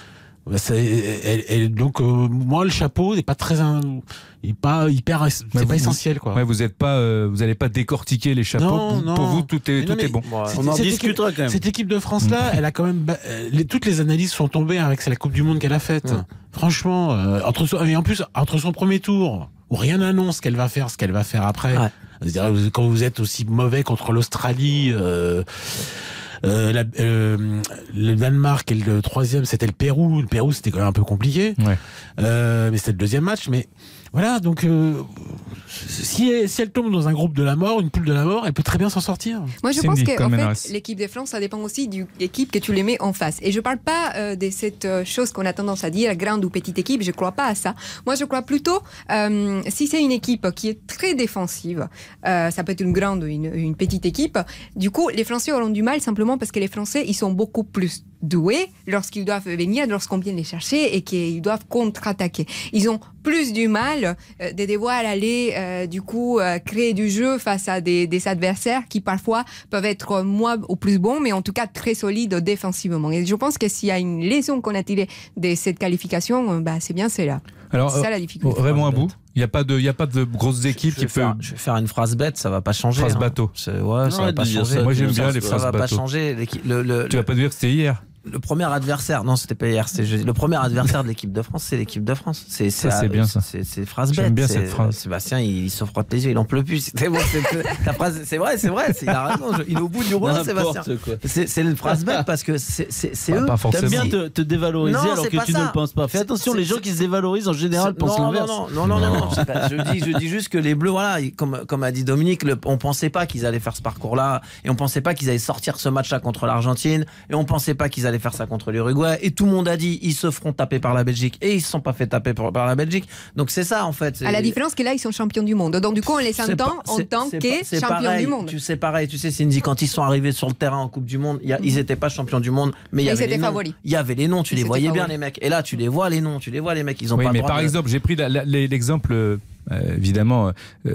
Donc moi le chapeau n'est pas très il est pas hyper, c'est pas essentiel quoi. Ouais, vous allez pas décortiquer les chapeaux. Non. Pour vous tout est bon. On en discutera quand même. Cette équipe de France là, elle a quand même toutes les analyses sont tombées avec la Coupe du Monde qu'elle a faite. Franchement, entre son premier tour où rien n'annonce qu'elle va faire ce qu'elle va faire après. C'est-à-dire, quand vous êtes aussi mauvais contre l'Australie. Le Danemark et le troisième c'était le Pérou. Le Pérou c'était quand même un peu compliqué, mais c'était le deuxième match. Mais voilà, donc si elle tombe dans un groupe de la mort, une poule de la mort, elle peut très bien s'en sortir. Moi je pense qu'en fait l'équipe de France ça dépend aussi de l'équipe que tu les mets en face. Et je parle pas de cette chose qu'on a tendance à dire grande ou petite équipe, je crois pas à ça. Moi je crois plutôt si c'est une équipe qui est très défensive, ça peut être une grande ou une petite équipe, du coup les Français auront du mal simplement parce que les Français ils sont beaucoup plus doués lorsqu'ils doivent venir, lorsqu'on vient les chercher et qu'ils doivent contre-attaquer. Ils ont plus du mal de devoir aller créer du jeu face à des adversaires qui parfois peuvent être moins ou plus bons, mais en tout cas très solides défensivement. Et je pense que s'il y a une leçon qu'on a tirée de cette qualification, c'est bien celle-là. Alors, c'est ça la difficulté. Raymond Abou, il n'y a pas de grosses équipes je vais faire une phrase bête, ça va pas changer. Phrase bateau. Ça va pas changer. Moi j'aime bien les phrases bateau. Ça va pas changer. Tu vas pas dire que c'était hier. Le premier adversaire, non, c'était pas hier, c'était jeudi. Le premier adversaire de l'équipe de France, c'est l'équipe de France. C'est bien ça. C'est phrase bête. J'aime bien cette phrase. Sébastien, il se frotte les yeux, il en peut plus. C'est bon, ta phrase, c'est vrai, il a raison. Il est au bout du rouleau, Sébastien. C'est une phrase bête parce que c'est eux. T'aimes bien te dévaloriser alors que tu ne le penses pas. Fais attention, les gens qui se dévalorisent en général pensent l'inverse. Non. Je dis juste que les Bleus, voilà, comme a dit Dominique, on pensait pas qu'ils allaient faire ce parcours-là et on pensait pas qu'ils allaient sortir ce match-là contre l'Argentine et on pensait pas qu'ils allaient faire ça contre l'Uruguay. Et tout le monde a dit ils se feront taper par la Belgique et ils se sont pas fait taper par la Belgique. Donc c'est ça en fait. À la différence que là ils sont champions du monde. Donc du coup on les entend en tant que champions du monde. Tu sais Cindy, quand ils sont arrivés sur le terrain en Coupe du Monde, ils étaient pas champions du monde, mais il y avait les noms. Il y avait les noms, tu les voyais bien les mecs. Et là tu les vois les noms, tu les vois les mecs, ils ont pas. Mais par exemple, j'ai pris l'exemple évidemment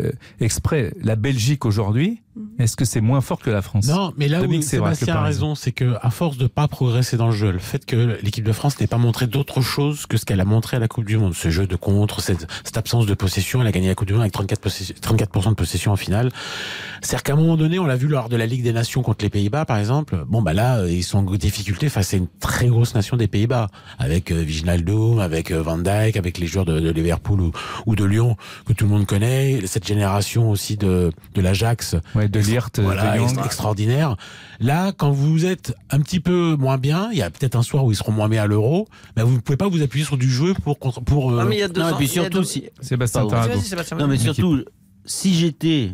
exprès. La Belgique aujourd'hui, est-ce que c'est moins fort que la France? Non, mais là où Sébastien a raison, c'est que à force de pas progresser dans le jeu, le fait que l'équipe de France n'ait pas montré d'autre chose que ce qu'elle a montré à la Coupe du Monde, ce jeu de contre, cette absence de possession, elle a gagné la Coupe du Monde avec 34% de possession en finale. C'est-à-dire qu'à un moment donné, on l'a vu lors de la Ligue des Nations contre les Pays-Bas, par exemple. Bon, là, ils sont en difficulté face à une très grosse nation des Pays-Bas, avec Wijnaldum, avec Van Dijk, avec les joueurs de Liverpool ou de Lyon que tout le monde connaît, cette génération aussi de l'Ajax. De Ligt, voilà, extraordinaire. Là, quand vous êtes un petit peu moins bien, il y a peut-être un soir où ils seront moins bien à l'Euro, vous ne pouvez pas vous appuyer sur du jeu pour mais il y a 2 ans, et puis surtout Sébastien Tarago. Non, mais surtout, si j'étais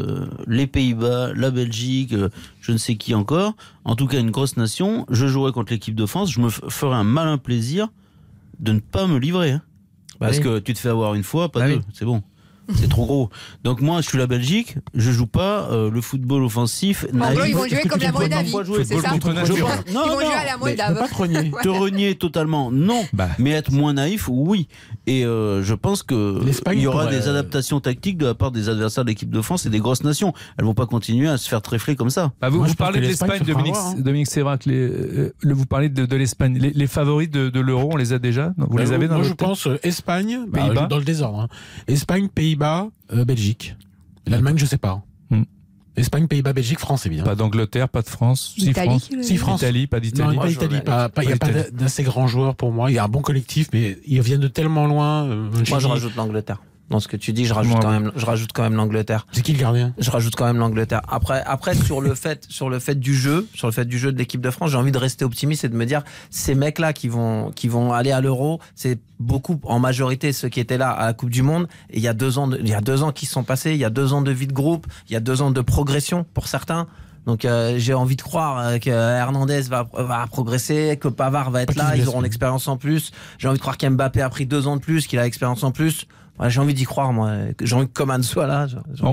les Pays-Bas, la Belgique, je ne sais qui encore, en tout cas une grosse nation, je jouerais contre l'équipe de France, je me ferais un malin plaisir de ne pas me livrer. Parce que tu te fais avoir une fois, pas deux, c'est bon. C'est trop gros. Donc moi, je suis la Belgique, je joue pas le football offensif. En gros, ils vont jouer comme la Moldavie, c'est ça? Contre nature. Ils vont jouer à la Moldave. Te renier totalement, non. Mais être moins naïf, oui. Et je pense que il y aura des adaptations tactiques de la part des adversaires de l'équipe de France et des grosses nations. Elles vont pas continuer à se faire tréfler comme ça. Vous parlez de l'Espagne, Dominique Sévrac. Vous parlez de l'Espagne. Les favoris de l'Euro, on les a déjà? Vous les avez dans Moi, je pense Espagne, Pays-Bas, dans le désordre. Espagne, Pays-Bas, Belgique. L'Allemagne, je sais pas. Espagne, Pays-Bas, Belgique, France, évidemment. Pas d'Angleterre, pas de France. Italie, France. Italie, pas d'Italie. Non, pas d'Italie. Il n'y a pas d'assez grands joueurs pour moi. Il y a un bon collectif, mais ils viennent de tellement loin. Moi, je rajoute l'Angleterre. Dans ce que tu dis, je rajoute quand même l'Angleterre. C'est qui le gardien? Je rajoute quand même l'Angleterre. Après sur le fait du jeu de l'équipe de France, j'ai envie de rester optimiste et de me dire ces mecs-là qui vont aller à l'Euro, c'est beaucoup en majorité ceux qui étaient là à la Coupe du Monde. Et il y a 2 ans qui se sont passés, il y a 2 ans de vie de groupe, il y a 2 ans de progression pour certains. Donc j'ai envie de croire que Hernandez va progresser, que Pavard va être là, ils auront l'expérience en plus. J'ai envie de croire qu'Mbappé a pris 2 ans de plus, qu'il a l'expérience en plus. Ouais, j'ai envie d'y croire, moi. J'ai envie que Coman soit là.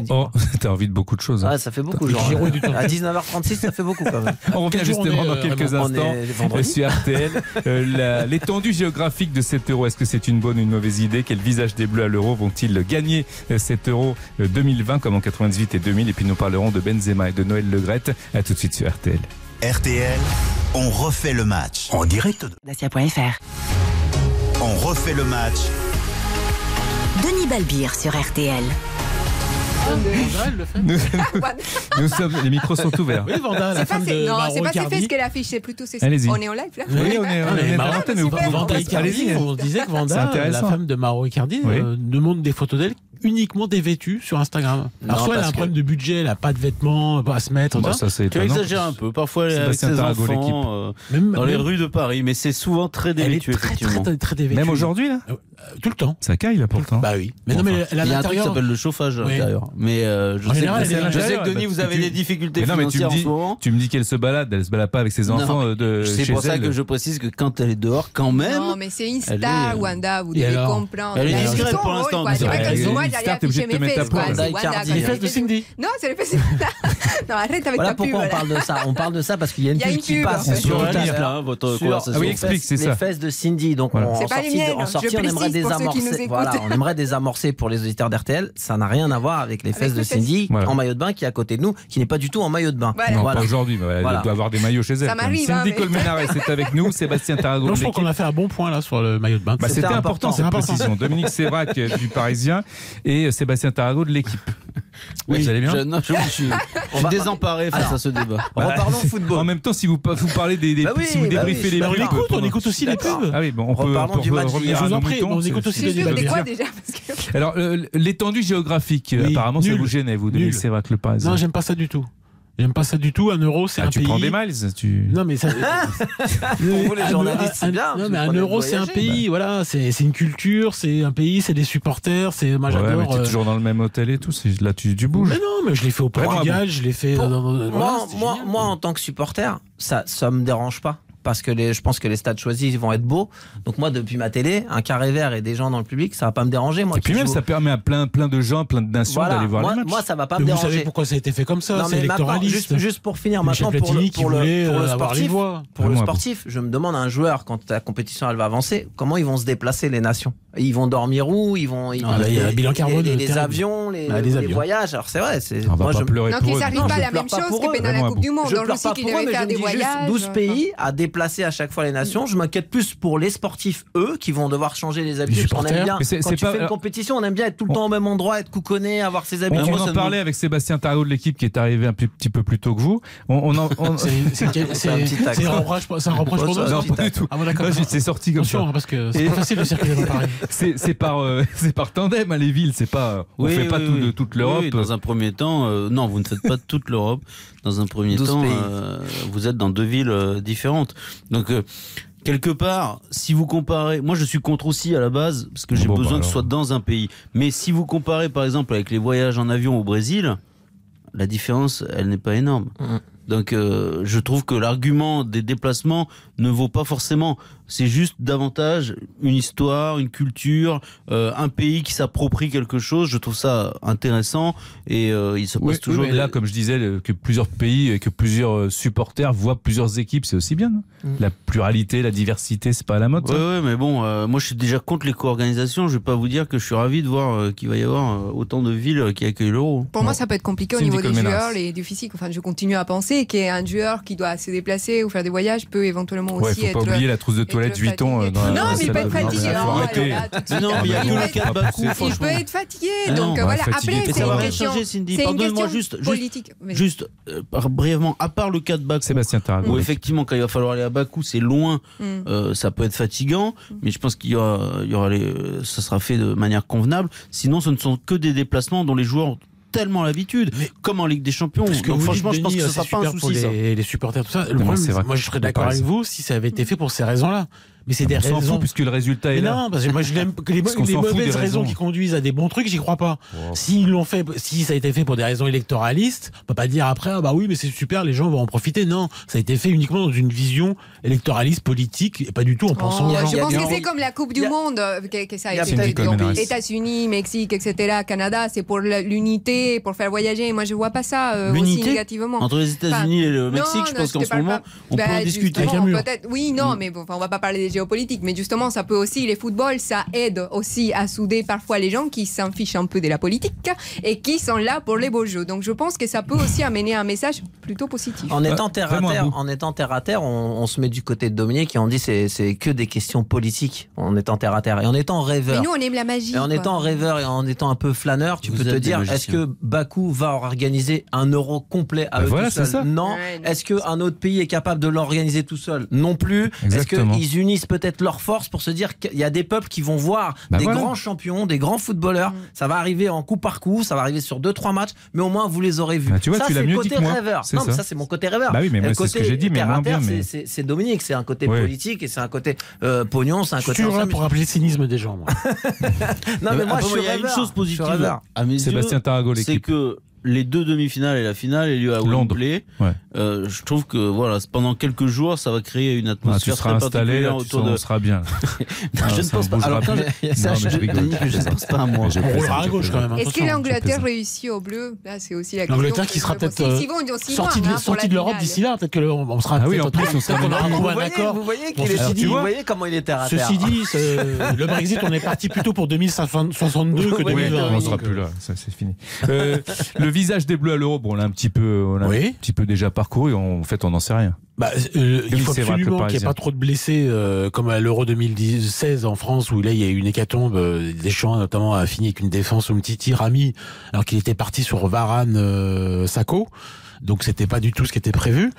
T'as envie de beaucoup de choses. Ouais, ça fait beaucoup. Genre, à 19h36, ça fait beaucoup quand même. On revient justement dans quelques instants sur RTL. L'étendue géographique de cet Euro, est-ce que c'est une bonne ou une mauvaise idée? Quel visage des Bleus à l'Euro vont-ils gagner cet Euro 2020 comme en 98 et 2000? Et puis nous parlerons de Benzema et de Noël Le Graët. À tout de suite sur RTL. RTL, on refait le match en direct de Dacia.fr. On refait le match. Denis Balbir sur RTL. Nous sommes, les micros sont ouverts. Oui, Vanda, la femme de non, Mauro c'est pas Icardi. c'est fait ce qu'elle affiche, c'est plutôt c'est. Allez-y. On est en live là. Oui, on est à l'antenne, mais vous pouvez Vanda Icardi, on disait que Vanda, la femme de Mauro Icardi, ne montre des photos d'elle uniquement dévêtue sur Instagram. Alors soit elle a un problème de budget, elle n'a pas de vêtements à se mettre. Tu exagères un peu. Parfois elle est avec ses enfants dans les rues de Paris, mais c'est souvent très dévêtue. Très dévêtue. Même aujourd'hui là. Tout le temps. Ça caille là pourtant. Bah oui. Mais non, mais il y a un truc qui s'appelle le chauffage à l'intérieur. Mais je sais que Denis, vous avez des difficultés financières en ce moment. Tu me dis qu'elle se balade pas avec ses enfants de chez elle. C'est pour ça que je précise que quand elle est dehors, quand même. Non, mais c'est Insta, Wanda, vous devez comprendre. Elle est discrète pour l'instant. Moi, j'allais afficher mes fesses. Les fesses de Cindy. Non, c'est les fesses de Cindy. Non, arrête avec ta pub. Pourquoi on parle de ça. On parle de ça parce qu'il y a une pub qui passe sur votre conversation. Oui, explique, c'est ça. Les fesses de Cindy. Donc en sortie, on aimerait désamorcer. Voilà, on aimerait désamorcer pour les auditeurs d'RTL. Ça n'a rien à voir avec les fesses de Cindy en maillot de bain qui est à côté de nous, qui n'est pas du tout en maillot de bain. Non, pas aujourd'hui. Elle doit avoir des maillots chez elle. Ça m'arrive. Cindy Colmenares est avec nous. Sébastien Tarago. Je trouve qu'on a fait un bon point là sur le maillot de bain. C'était important cette précision. Dominique Sévrac du Parisien et Sébastien Tarago de l'équipe. Oui, vous allez bien? Je suis désemparé face à ce débat. Reparlons football. En même temps, si vous parlez si vous débriefez les pubs, on écoute aussi les pubs. Ah oui, bon, on peut revenir à nos moutons. On écoute aussi les quoi déjà Alors, l'étendue géographique, apparemment, ça vous gênait, vous, Dominique Sévrac, le Parisien. Non, j'aime pas ça du tout. J'aime pas ça du tout. 1 euro, c'est un pays. Tu prends des miles. Non, mais ça. Pour vous, les journalistes, c'est bien. Non, mais 1 euro, c'est un pays. Voilà, c'est une culture, c'est un pays, c'est des supporters. Moi, j'adore. Ouais, mais t'es toujours dans le même hôtel et tout. Là, tu bouges. Mais non, mais je l'ai fait au Portugal, je l'ai fait. Moi, en tant que supporter, ça me dérange pas. Parce que je pense que les stades choisis vont être beaux. Donc moi, depuis ma télé, un carré vert et des gens dans le public, ça va pas me déranger. Moi, et puis même, ça permet à plein de gens, plein de nations d'aller voir les matchs. Moi, ça va pas me déranger. Vous savez pourquoi ça a été fait comme ça? C'est électoraliste. Juste pour finir, maintenant, pour le sportif, je me demande à un joueur, quand la compétition elle va avancer, comment ils vont se déplacer les nations? Ils vont dormir où? Il y a un bilan carbone. Les avions, les voyages. Alors c'est vrai. On va pas pleurer pour eux. Donc ils n'arrivent pas à la même chose que pendant la Coupe du Monde. Je pleure pas pour eux, mais je me dis juste 12 pays à déplacer à chaque fois les nations. Je m'inquiète plus pour les sportifs, eux, qui vont devoir changer les habitudes. On aime bien, quand tu fais une compétition, on aime bien être tout le temps au même endroit, être couconné, avoir ses habitudes. On en parlait avec Sébastien Tarago de l'équipe qui est arrivé un petit peu plus tôt que vous. C'est un reproche pour nous? Non, pas du tout. C'est sorti comme ça. Parce que c'est pas facile de circuler dans Paris. C'est par tandem, les villes. C'est pas. On fait pas tout de toute l'Europe. Dans un premier temps, non, vous ne faites pas toute l'Europe. Dans un premier temps, vous êtes dans 2 villes différentes. Donc, quelque part, si vous comparez, moi je suis contre aussi à la base, parce que j'ai besoin que ce soit dans un pays. Mais si vous comparez par exemple avec les voyages en avion au Brésil, la différence, elle n'est pas énorme. Donc je trouve que l'argument des déplacements ne vaut pas forcément. C'est juste davantage une histoire, une culture, un pays qui s'approprie quelque chose. Je trouve ça intéressant et il se passe toujours. Mais là, comme je disais, que plusieurs pays et que plusieurs supporters voient plusieurs équipes, c'est aussi bien. La pluralité, la diversité, c'est pas à la mode. Ouais, mais bon, moi je suis déjà contre l'éco-organisation. Je vais pas vous dire que je suis ravi de voir qu'il va y avoir autant de villes qui accueillent l'Euro. Pour moi, ça peut être compliqué au niveau des joueurs et du physique. Enfin, je continue à penser qu'un joueur qui doit se déplacer ou faire des voyages peut éventuellement aussi être. Faut pas oublier la trousse de toilette Vuitton. Non, mais il peut être fatigué. Non, mais il y a que le cas de Bakou. Il peut être fatigué. Donc voilà. Après, c'est une question. Cindy, pardonne-moi juste brièvement. À part le cas de Bakou, Sébastien Tarago, où effectivement, quand il va falloir aller à Bakou, c'est loin. Ça peut être fatigant, mais je pense qu'il y aura ça sera fait de manière convenable. Sinon, ce ne sont que des déplacements dont les joueurs tellement l'habitude, comme en Ligue des Champions. Donc franchement, je pense que ce sera pas un souci. Les supporters, tout ça. Le problème, moi, je serais d'accord avec vous si ça avait été fait pour ces raisons-là. Mais c'est des raisons. On s'en fout puisque le résultat est là. Non, parce que moi je n'aime que les mauvaises raisons qui conduisent à des bons trucs, j'y crois pas. S'ils l'ont fait, si ça a été fait pour des raisons électoralistes, on peut pas dire après ah bah oui mais c'est super, les gens vont en profiter. Non, ça a été fait uniquement dans une vision électoraliste politique et pas du tout en pensant aux gens. Je pense que c'est comme la Coupe du Monde que ça a été fait. États-Unis, Mexique, etc. Canada, c'est pour l'unité, pour faire voyager. Moi je vois pas ça aussi négativement. Entre les États-Unis et le Mexique, je pense qu'en ce moment on peut en discuter. Oui, non, mais on va pas parler des des géopolitiques, mais justement, ça peut aussi, les footballs, ça aide aussi à souder parfois les gens qui s'en fichent un peu de la politique et qui sont là pour les beaux jeux. Donc je pense que ça peut aussi amener un message plutôt positif. En étant terre à terre, on se met du côté de Dominique et on dit c'est que des questions politiques en étant terre à terre et en étant rêveur. Mais nous on aime la magie. Et en étant rêveur et en étant un peu flâneur, tu peux te dire est-ce que Bakou va organiser un euro complet à eux tout seuls? Non. Est-ce qu'un autre pays est capable de l'organiser tout seul? Non plus. Exactement. Est-ce qu'ils unissent peut-être leurs forces pour se dire qu'il y a des peuples qui vont voir des grands champions, des grands footballeurs? Ça va arriver en coup par coup, ça va arriver sur 2-3 matchs, mais au moins vous les aurez vus. Tu vois, ça, tu l'as mieux dit que moi. Rêveur. Non, mais ça c'est mon côté rêveur. Bah oui, mais moi, c'est ce que j'ai dit, mais moins bien. Mais... C'est Dominique, c'est un côté politique et c'est un côté pognon, c'est un côté. Je suis là pour rappeler le cynisme des gens. Moi. Non, mais moi, il y a une chose positive à mes yeux, Sébastien Tarago, c'est que les deux demi-finales et la finale aient lieu à Wembley. Je trouve que voilà, pendant quelques jours, ça va créer une atmosphère très particulière autour de. On sera bien. Je ne pense pas. Alors, je ne pense pas à moi. On roulera à gauche quand même. Est-ce que l'Angleterre réussit au bleu? Là, c'est aussi la question. L'Angleterre qui sera peut-être sortie de l'Europe d'ici là. Peut-être qu'on sera. Ah oui, en plus, on sera un accord. Vous voyez comment il est terre à terre. Ceci dit, le Brexit, on est parti plutôt pour 2062 que 2020. On ne sera plus là. Ça, c'est fini. Le visage des Bleus à l'Euro, bon, on l'a un petit peu déjà parcouru. En fait, on n'en sait rien. Il faut absolument qu'il n'y ait pas trop de blessés comme à l'Euro 2016 en France où là il y a eu une hécatombe. Deschamps notamment a fini avec une défense Umtiti, Rami, alors qu'il était parti sur Varane, Sakho. Donc c'était pas du tout ce qui était prévu.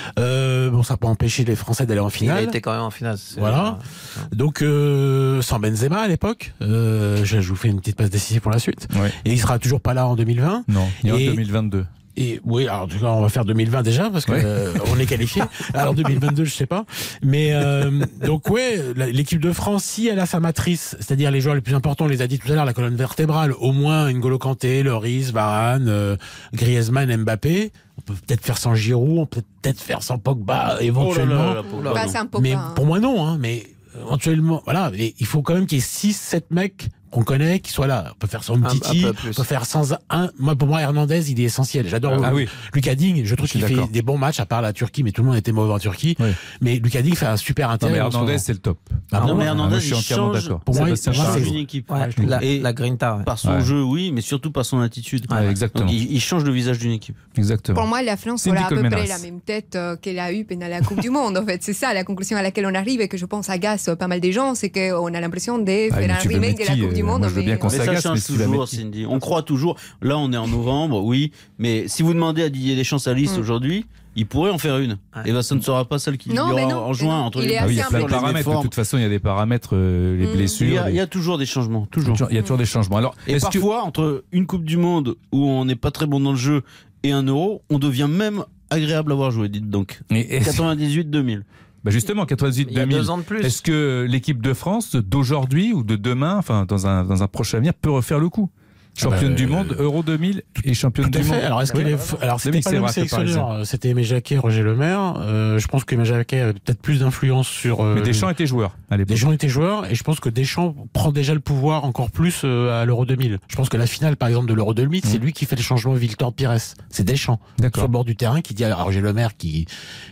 Ça n'a pas empêché les Français d'aller en finale. Il a été quand même en finale. Voilà. Donc sans Benzema à l'époque, je vous fais une petite passe décisive pour la suite. Ouais. Et il sera toujours pas là en 2020. Non, il est en 2022. Et oui, alors en tout cas, on va faire 2020 déjà parce que on est qualifié. Alors 2022, je sais pas. Mais donc l'équipe de France, si elle a sa matrice, c'est-à-dire les joueurs les plus importants, on les a dit tout à l'heure, la colonne vertébrale, au moins N'Golo Kanté, Lloris, Varane, Griezmann, Mbappé. On peut peut-être faire sans Giroud, on peut peut-être faire sans Pogba éventuellement. Pas sans Pogba, mais pour moi non, hein. Mais éventuellement, voilà. Il faut quand même qu'il y ait 6-7 mecs qu'on connaît, qui soient là. On peut faire sans Umtiti, on peut faire sans un. Moi, pour moi, Hernandez, il est essentiel. J'adore Lucas Digne. Je trouve qu'il fait des bons matchs, à part la Turquie, mais tout le monde était mauvais en Turquie. Oui. Mais Lucas Digne fait un super intérêt. Non, mais Hernandez, c'est le top. Mais Hernandez, je suis entièrement d'accord. Pour moi, c'est une équipe. La Grinta. Par son jeu, oui, mais surtout par son attitude. Exactement. Donc, il change le visage d'une équipe. Exactement. Pour moi, la France aura à peu près la même tête qu'elle a eue pendant la Coupe du Monde. En fait, c'est ça la conclusion à laquelle on arrive et que je pense agace pas mal des gens, c'est qu'on a l'impression de faire un remake de la Coupe du Monde. Ça change toujours, Cindy. On croit toujours. Là, on est en novembre, oui. Mais si vous demandez à Didier Deschamps sa liste aujourd'hui, il pourrait en faire une. Et ça ne sera pas celle qu'il y aura en juin. Entre il y a plein de paramètres. De toute façon, il y a des paramètres, les blessures. Il y a toujours des changements. Toujours. Il y a toujours des changements. Alors, et parfois, entre une Coupe du Monde où on n'est pas très bon dans le jeu et un Euro, on devient même agréable à voir jouer, dites donc. 98-2000. Justement, 98-2000. Est-ce que l'équipe de France d'aujourd'hui ou de demain, enfin dans un prochain avenir, peut refaire le coup? Championne du monde, Euro 2000 et championne du monde. Alors, c'était pas le même sélectionneur. C'était Aimé Jacquet, Roger Lemaire. Je pense qu'Aimé Jacquet avait peut-être plus d'influence sur. Mais Deschamps était joueur à l'époque. Deschamps était joueur et je pense que Deschamps prend déjà le pouvoir encore plus à l'Euro 2000. Je pense que la finale, par exemple, de l'Euro 2000, c'est lui qui fait le changement Victor Pires. C'est Deschamps. Sur le bord du terrain qui dit à Roger Lemaire qui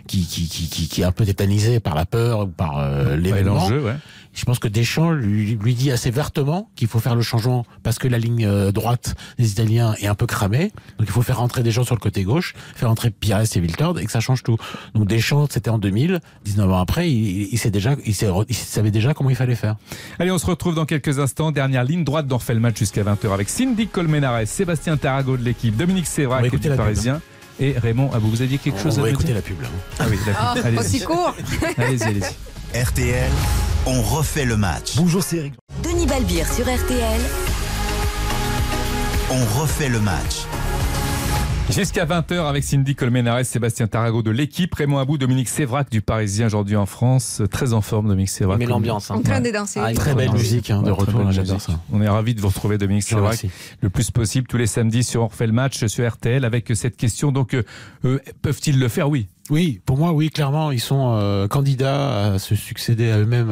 est un peu tétanisé par la peur ou par l'événement. Je pense que Deschamps lui dit assez vertement qu'il faut faire le changement parce que la ligne droite des Italiens est un peu cramée. Donc il faut faire rentrer des gens sur le côté gauche, faire rentrer Pires et Wiltord et que ça change tout. Donc Deschamps, c'était en 2000, 19 ans après, il savait déjà comment il fallait faire. Allez, on se retrouve dans quelques instants. Dernière ligne droite d'On refait le match jusqu'à 20h avec Cindy Colmenares, Sébastien Tarago de l'équipe, Dominique Sévrac du Parisien. Et Raymond Abou, vous aviez quelque chose à dire? On va écouter la pub là. Ah oui, la pub. Aussi court. Allez-y. RTL, on refait le match. Bonjour, c'est Eric. Denis Balbir sur RTL. On refait le match. Jusqu'à 20h avec Cindy Colmenares, Sébastien Tarago de l'équipe, Raymond Abou, Dominique Sévrac du Parisien aujourd'hui en France. Très en forme, Dominique Sévrac. Mais l'ambiance. En train de danser. Très belle musique de retour, j'adore ça. On est ravis de vous retrouver, Dominique Sévrac, le plus possible tous les samedis sur On refait le match sur RTL avec cette question. Donc, peuvent-ils le faire? Oui. Oui, pour moi, oui, clairement, ils sont candidats à se succéder à eux-mêmes,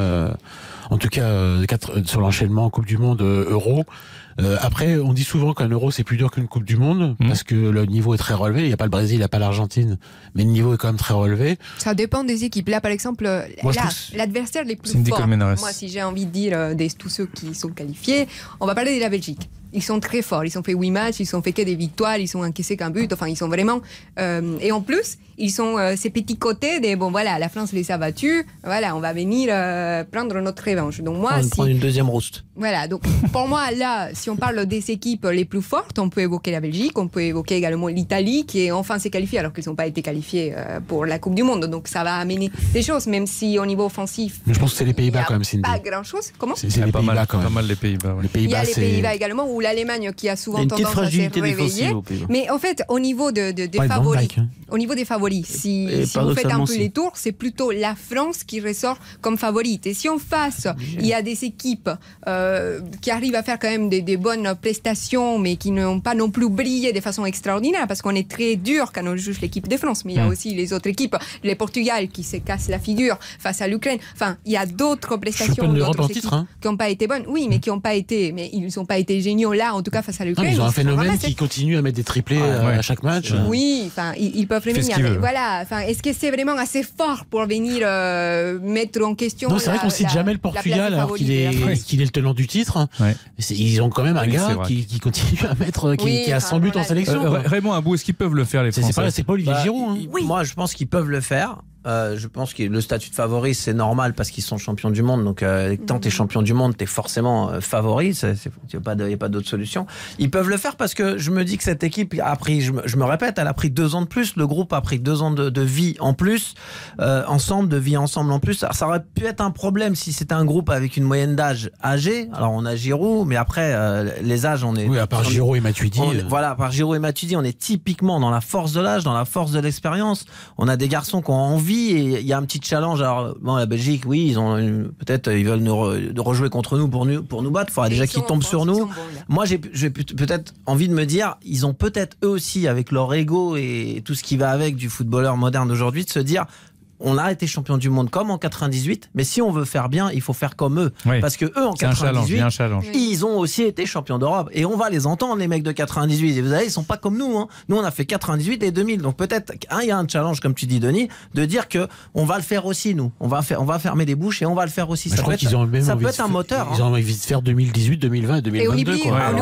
en tout cas sur l'enchaînement Coupe du Monde, Euro. Après, on dit souvent qu'un Euro c'est plus dur qu'une Coupe du Monde parce que le niveau est très relevé. Il n'y a pas le Brésil, il n'y a pas l'Argentine, mais le niveau est quand même très relevé. Ça dépend des équipes. Là, par exemple, l'adversaire les plus forts. Moi, si j'ai envie de dire tous ceux qui sont qualifiés, on va parler de la Belgique. Ils sont très forts. Ils ont fait 8 matchs, ils ont fait que des victoires, ils ont encaissé qu'un but. Enfin, ils sont vraiment. Et en plus, ils sont ces petits côtés des bon voilà, la France les a battus. Voilà, on va venir prendre notre revanche. Donc moi, on va prendre une deuxième rouste. Voilà. Donc pour moi, là, si on parle des équipes les plus fortes, on peut évoquer la Belgique, on peut évoquer également l'Italie qui enfin s'est qualifiée alors qu'ils n'ont pas été qualifiés pour la Coupe du Monde. Donc ça va amener des choses, même si au niveau offensif. Mais je pense que c'est les Pays-Bas quand même, Cindy. Pas grand-chose. Comment ? C'est les Pays-Bas quand même. Pas mal les Pays-Bas. Ouais. Il y a les Pays-Bas également où l'Allemagne qui a souvent tendance à se réveiller. Mais en fait, au niveau des favoris, au niveau des favoris, si vous faites un peu les tours, c'est plutôt la France qui ressort comme favorite. Et si en face, il y a des équipes qui arrivent à faire quand même des bonnes prestations, mais qui n'ont pas non plus brillé de façon extraordinaire, parce qu'on est très dur quand on juge l'équipe de France, mais il y a aussi les autres équipes, les Portugal qui se cassent la figure face à l'Ukraine. Enfin, il y a d'autres prestations d'autres équipes qui n'ont pas été bonnes. Oui, mais qui n'ont pas été, mais ils n'ont pas été géniaux là, en tout cas face à l'Ukraine. Ils ont un phénomène qui continue à mettre des triplés à chaque match. Oui, enfin, ils peuvent revenir. Mais voilà, enfin, est-ce que c'est vraiment assez fort pour venir mettre en question? Non, c'est vrai qu'on cite jamais le Portugal alors qu'il est le tenant du titre. Ouais. Ils ont quand même un gars qui continue à mettre, qui a 100 buts en sélection. Raymond Abou, est-ce qu'ils peuvent le faire les Français? C'est pas Olivier Giroud. Moi, je pense qu'ils peuvent le faire. Je pense que le statut de favori, c'est normal parce qu'ils sont champions du monde. Donc, tant que t'es champion du monde, t'es forcément favori. Il n'y a pas d'autre solution. Ils peuvent le faire parce que je me dis que cette équipe a pris, je me répète, elle a pris 2 ans de plus. Le groupe a pris 2 ans de vie en plus, de vie ensemble en plus. Alors, ça aurait pu être un problème si c'était un groupe avec une moyenne d'âge âgée. Alors, on a Giroud, mais après, les âges, on est. Oui, à part Giroud et Matuidi. Voilà, à part Giroud et Matuidi, on est typiquement dans la force de l'âge, dans la force de l'expérience. On a des garçons qui ont envie. Et il y a un petit challenge. Alors, bon, la Belgique, oui, ils ont peut-être ils veulent nous rejouer contre nous pour nous battre. Il faudra déjà qu'ils tombent sur nous. Moi, j'ai peut-être envie de me dire, ils ont peut-être eux aussi, avec leur ego et tout ce qui va avec du footballeur moderne d'aujourd'hui, de se dire. On a été champion du monde comme en 98, mais si on veut faire bien, il faut faire comme eux. Oui. Parce que eux, en 98, ils ont aussi été champions d'Europe. Et on va les entendre, les mecs de 98. Et vous savez, ils sont pas comme nous. Hein. Nous, on a fait 98 et 2000. Donc peut-être, il y a un challenge, comme tu dis, Denis, de dire que on va le faire aussi, nous. On va fermer les bouches et on va le faire aussi. Ça peut être un moteur. Ils ont envie de faire 2018, 2020 et 2022.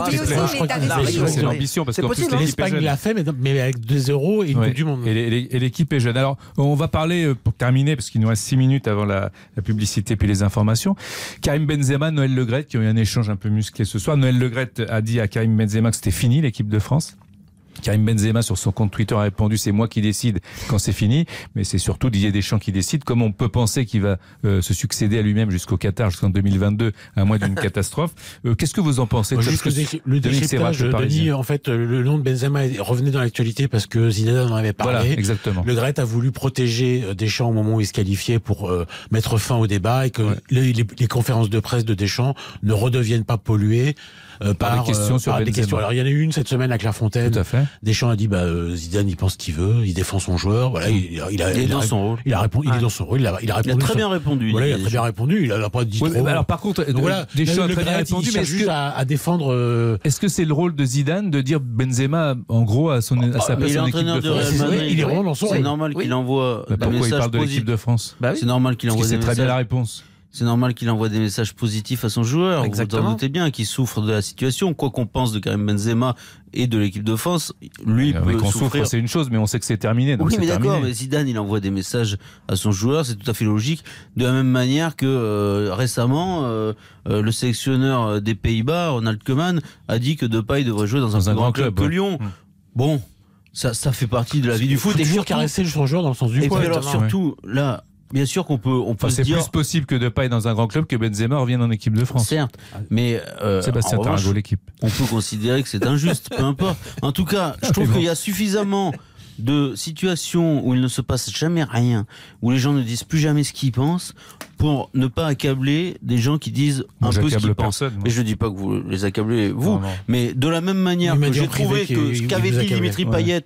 C'est l'ambition parce qu'en plus, l'Espagne l'a fait, mais avec 2 euros et une Coupe du Monde. Et l'équipe est jeune. Alors, on va parler pour terminer, parce qu'il nous reste 6 minutes avant la publicité puis les informations. Karim Benzema, Noël Le Graët qui ont eu un échange un peu musclé ce soir. Noël Le Graët a dit à Karim Benzema que c'était fini l'équipe de France. Karim Benzema sur son compte Twitter a répondu c'est moi qui décide quand c'est fini, mais c'est surtout Didier Deschamps qui décide. Comme on peut penser qu'il va se succéder à lui-même jusqu'au Qatar, jusqu'en 2022, à moins d'une catastrophe. Qu'est-ce que vous en pensez? Le décryptage, Denis, en fait, le nom de Benzema revenait dans l'actualité parce que Zidane en avait parlé. Voilà, exactement. Le Graët a voulu protéger Deschamps au moment où il se qualifiait pour mettre fin au débat et que les conférences de presse de Deschamps ne redeviennent pas polluées. Par des questions. Alors il y en a eu une cette semaine à Clairefontaine. Tout à fait. Deschamps a dit Zidane il pense ce qu'il veut, il défend son joueur. Voilà, il est dans son rôle. Il a répondu. Il est dans son rôle. Il a très bien répondu. Voilà, il a très bien répondu. Il a pas dit trop. Alors par contre, Deschamps a très bien répondu, mais juste à défendre. Est-ce que c'est le rôle de Zidane de dire Benzema en gros à sa place en équipe de France? Il est vraiment dans son rôle. C'est normal qu'il envoie. Pourquoi il parle de l'équipe de France? C'est normal qu'il envoie des messages. C'est très bien la réponse. C'est normal qu'il envoie des messages positifs à son joueur. Exactement. Vous en doutez bien qu'il souffre de la situation. Quoi qu'on pense de Karim Benzema et de l'équipe de France, lui peut qu'on souffrir. C'est une chose, mais on sait que c'est terminé. Donc oui, mais d'accord. Mais Zidane, il envoie des messages à son joueur. C'est tout à fait logique. De la même manière que récemment, le sélectionneur des Pays-Bas, Ronald Koeman, a dit que Depay devrait jouer dans un grand club que Lyon. Bon, ça fait partie de la vie du foot. Et toujours caresser son joueur dans le sens du poil. Et alors surtout là. Bien sûr qu'on peut c'est dire... plus possible que Depay dans un grand club que Benzema revienne en équipe de France. Certes, mais Sébastien Tarago, l'équipe. On peut considérer que c'est injuste, peu importe. En tout cas, je trouve qu'il y a suffisamment de situations où il ne se passe jamais rien, où les gens ne disent plus jamais ce qu'ils pensent, pour ne pas accabler des gens qui disent un peu ce qu'ils pensent. Mais je ne dis pas que vous les accablez, vous, mais de la même manière que j'ai trouvé que ce qu'avait dit Dimitri Payet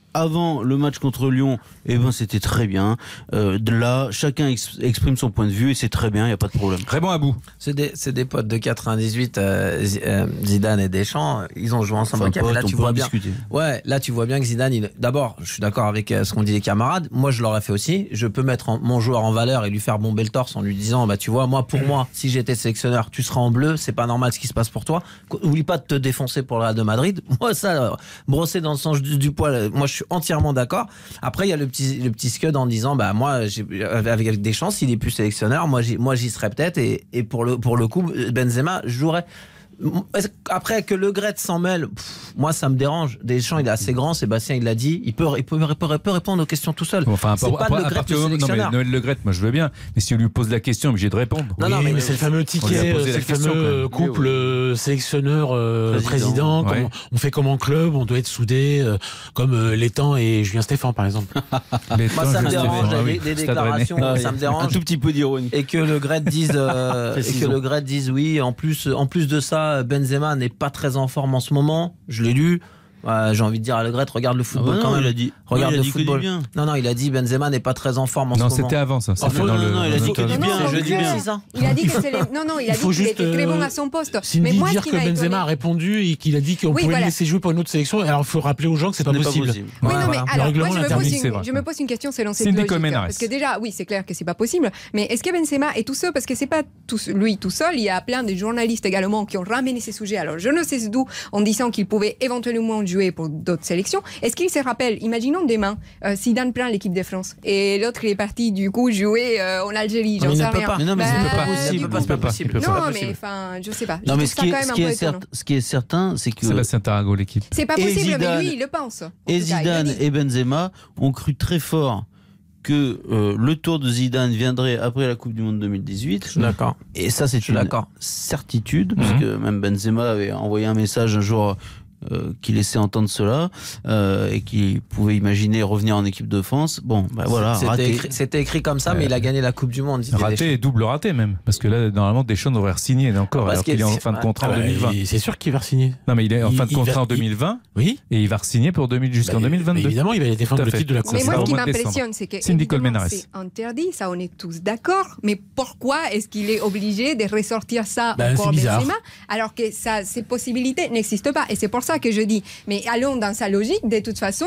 avant le match contre Lyon, c'était très bien. De là, chacun exprime son point de vue et c'est très bien, il n'y a pas de problème. Raymond Abou. C'est des potes de 98, Zidane et Deschamps, ils ont joué ensemble. Là, tu vois bien. Ouais, là, tu vois bien que Zidane, d'abord, je suis d'accord avec ce qu'ont dit les camarades. Moi, je l'aurais fait aussi. Je peux mettre mon joueur en valeur et lui faire bomber le torse en lui disant, tu vois, pour moi, si j'étais sélectionneur, tu seras en bleu, c'est pas normal ce qui se passe pour toi. Oublie pas de te défoncer pour le Real de Madrid. Moi, ça, brosser dans le sens du poil, moi, je suis entièrement d'accord. Après, il y a le petit scud en disant, moi, avec Deschamps, s'il est plus sélectionneur, moi, j'y serais peut-être, et pour le coup, Benzema jouerait. Après que Le Gret s'en mêle, moi ça me dérange. Deschamps il est assez grand, Sébastien il l'a dit, il peut répondre aux questions tout seul. Enfin, c'est pas Le Gret le sélectionneur. Non mais Noël Le Gret, moi je veux bien, mais si on lui pose la question, obligé de répondre. Non, mais c'est le fameux ticket, c'est le fameux couple sélectionneur-président. On fait comme en club, on doit être soudés, comme Létang et Julien Stéphan par exemple. Moi ça me dérange, des déclarations, ça me dérange. Un tout petit peu d'ironie. Et que Le Gret dise oui, en plus de ça, Benzema n'est pas très en forme en ce moment. Je l'ai lu. J'ai envie de dire à Le Gret, regarde le football quand même. Il a dit, regarde le football. Non, il a dit Benzema n'est pas très en forme en ce moment. Non, c'était avant ça. Non, il a dit que du bien. Il a dit que c'est il a dit qu'il était très bon à son poste. Mais moi, dire que Benzema a répondu et qu'il a dit qu'on pouvait le laisser jouer pour une autre sélection. Alors, il faut rappeler aux gens que c'est pas possible. Oui, non, mais alors, moi, je me pose une question selon cette logique. Parce que déjà, oui, c'est clair que c'est pas possible. Mais est-ce que Benzema est tout seul? Parce que c'est pas lui tout seul. Il y a plein de journalistes également qui ont ramené ces sujets. Alors, je ne sais d'où, en disant qu'il pouvait éventuellement jouer pour d'autres sélections. Est-ce qu'il se rappelle, imaginons demain, Zidane prend l'équipe de France et l'autre il est parti du coup jouer en Algérie, j'en sais rien. Mais non, mais c'est pas possible. Non, mais enfin, je sais pas. Non, mais ce qui est certain, c'est que Sébastien Tarago, l'équipe. C'est pas possible, mais lui, il le pense. Et Zidane et Benzema ont cru très fort que le tour de Zidane viendrait après la Coupe du Monde 2018. D'accord. Et ça, c'est une certitude, parce que même Benzema avait envoyé un message un jour qui laissait entendre cela et qui pouvait imaginer revenir en équipe de France. Bon, voilà, c'était écrit comme ça, mais il a gagné la Coupe du Monde. Raté et double raté même, parce que là normalement Deschamps devrait re-signer encore, alors qu'il est en fin de contrat en 2020. C'est sûr qu'il va re-signer. Non, mais il est en fin de contrat en 2020. Oui. Et il va re-signer pour jusqu'en 2022. Évidemment, il va défendre le titre de la Coupe. Mais moi, ce qui m'impressionne, c'est que c'est interdit, ça, on est tous d'accord. Mais pourquoi est-ce qu'il est obligé de ressortir ça encore Benzema, alors que ces possibilités n'existent pas? Et c'est pour ça que je dis, mais allons dans sa logique, de toute façon,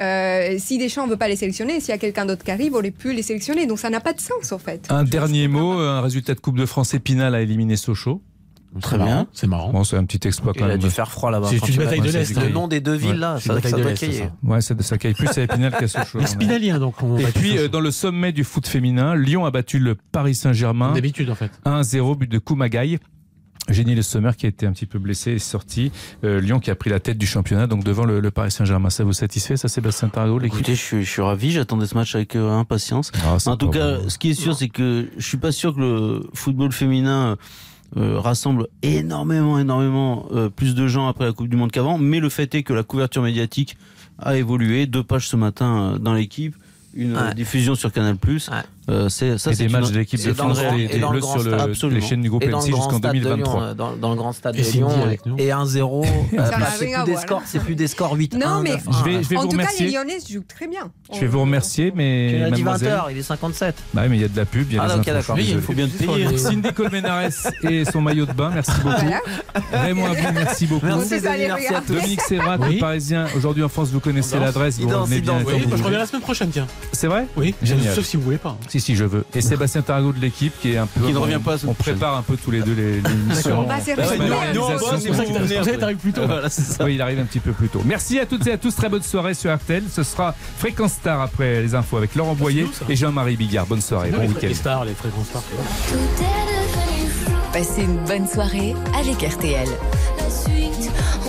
si Deschamps ne veut pas les sélectionner, s'il y a quelqu'un d'autre qui arrive, on aurait pu les sélectionner, donc ça n'a pas de sens en fait. Un dernier mot, un résultat de Coupe de France, Épinal a éliminé Sochaux. Très bien, c'est marrant. Bon, c'est un petit exploit quand même. Il a dû faire froid là-bas. C'est une bataille de l'Est. Le nom des deux villes là, ça doit cailler. Ouais, ça caille plus à Épinal qu'à Sochaux. Les Spinaliens donc. Et puis dans le sommet du foot féminin, Lyon a battu le Paris Saint-Germain. D'habitude en fait. 1-0, but de Koumagaï. Génie Le Sommer qui a été un petit peu blessé est sorti. Lyon qui a pris la tête du championnat, donc devant le Paris Saint-Germain. Ça vous satisfait, ça, Sébastien Tarago, l'équipe? Écoutez, je suis ravi, j'attendais ce match avec impatience. En tout cas, ce qui est sûr, c'est que je suis pas sûr que le football féminin rassemble énormément plus de gens après la Coupe du Monde qu'avant, mais le fait est que la couverture médiatique a évolué. 2 pages ce matin dans l'équipe, une diffusion sur Canal+. C'est des matchs de l'équipe de France bleus sur les chaînes du groupe MC jusqu'en 2023. Dans le grand stade de Lyon et 1-0. C'est plus des scores 8-1. Non, mais je vais en vous tout cas, remercier. les Lyonnais jouent très bien. Je vais vous remercier, mais tu l'as dit 20h, il est 57. Bah oui, mais il y a de la pub, il y a des infos. Il faut bien te payer. Cindy Colmenares et son maillot de bain, merci beaucoup. Raymond Abou, merci beaucoup. Merci à tous. Dominique Serrat, le Parisien. Aujourd'hui en France, vous connaissez l'adresse. Vous revenez bien. Je reviens la semaine prochaine, tiens. C'est vrai? Oui, génial. Sauf si vous voulez pas. Si, je veux. Et Sébastien Tarago de l'équipe qui est un peu. Qui ne revient pas. On prépare un peu tous les deux l'émission. On va c'est ça qui arrive plus tôt. Oui, il arrive un petit peu plus tôt. Merci à toutes et à tous. Très bonne soirée sur RTL. Ce sera Fréquence Star après les infos avec Laurent Boyer et Jean-Marie Bigard. Bonne soirée. Bon week-end. Les stars, les Fréquences Stars. Passez une bonne soirée avec RTL. La suite,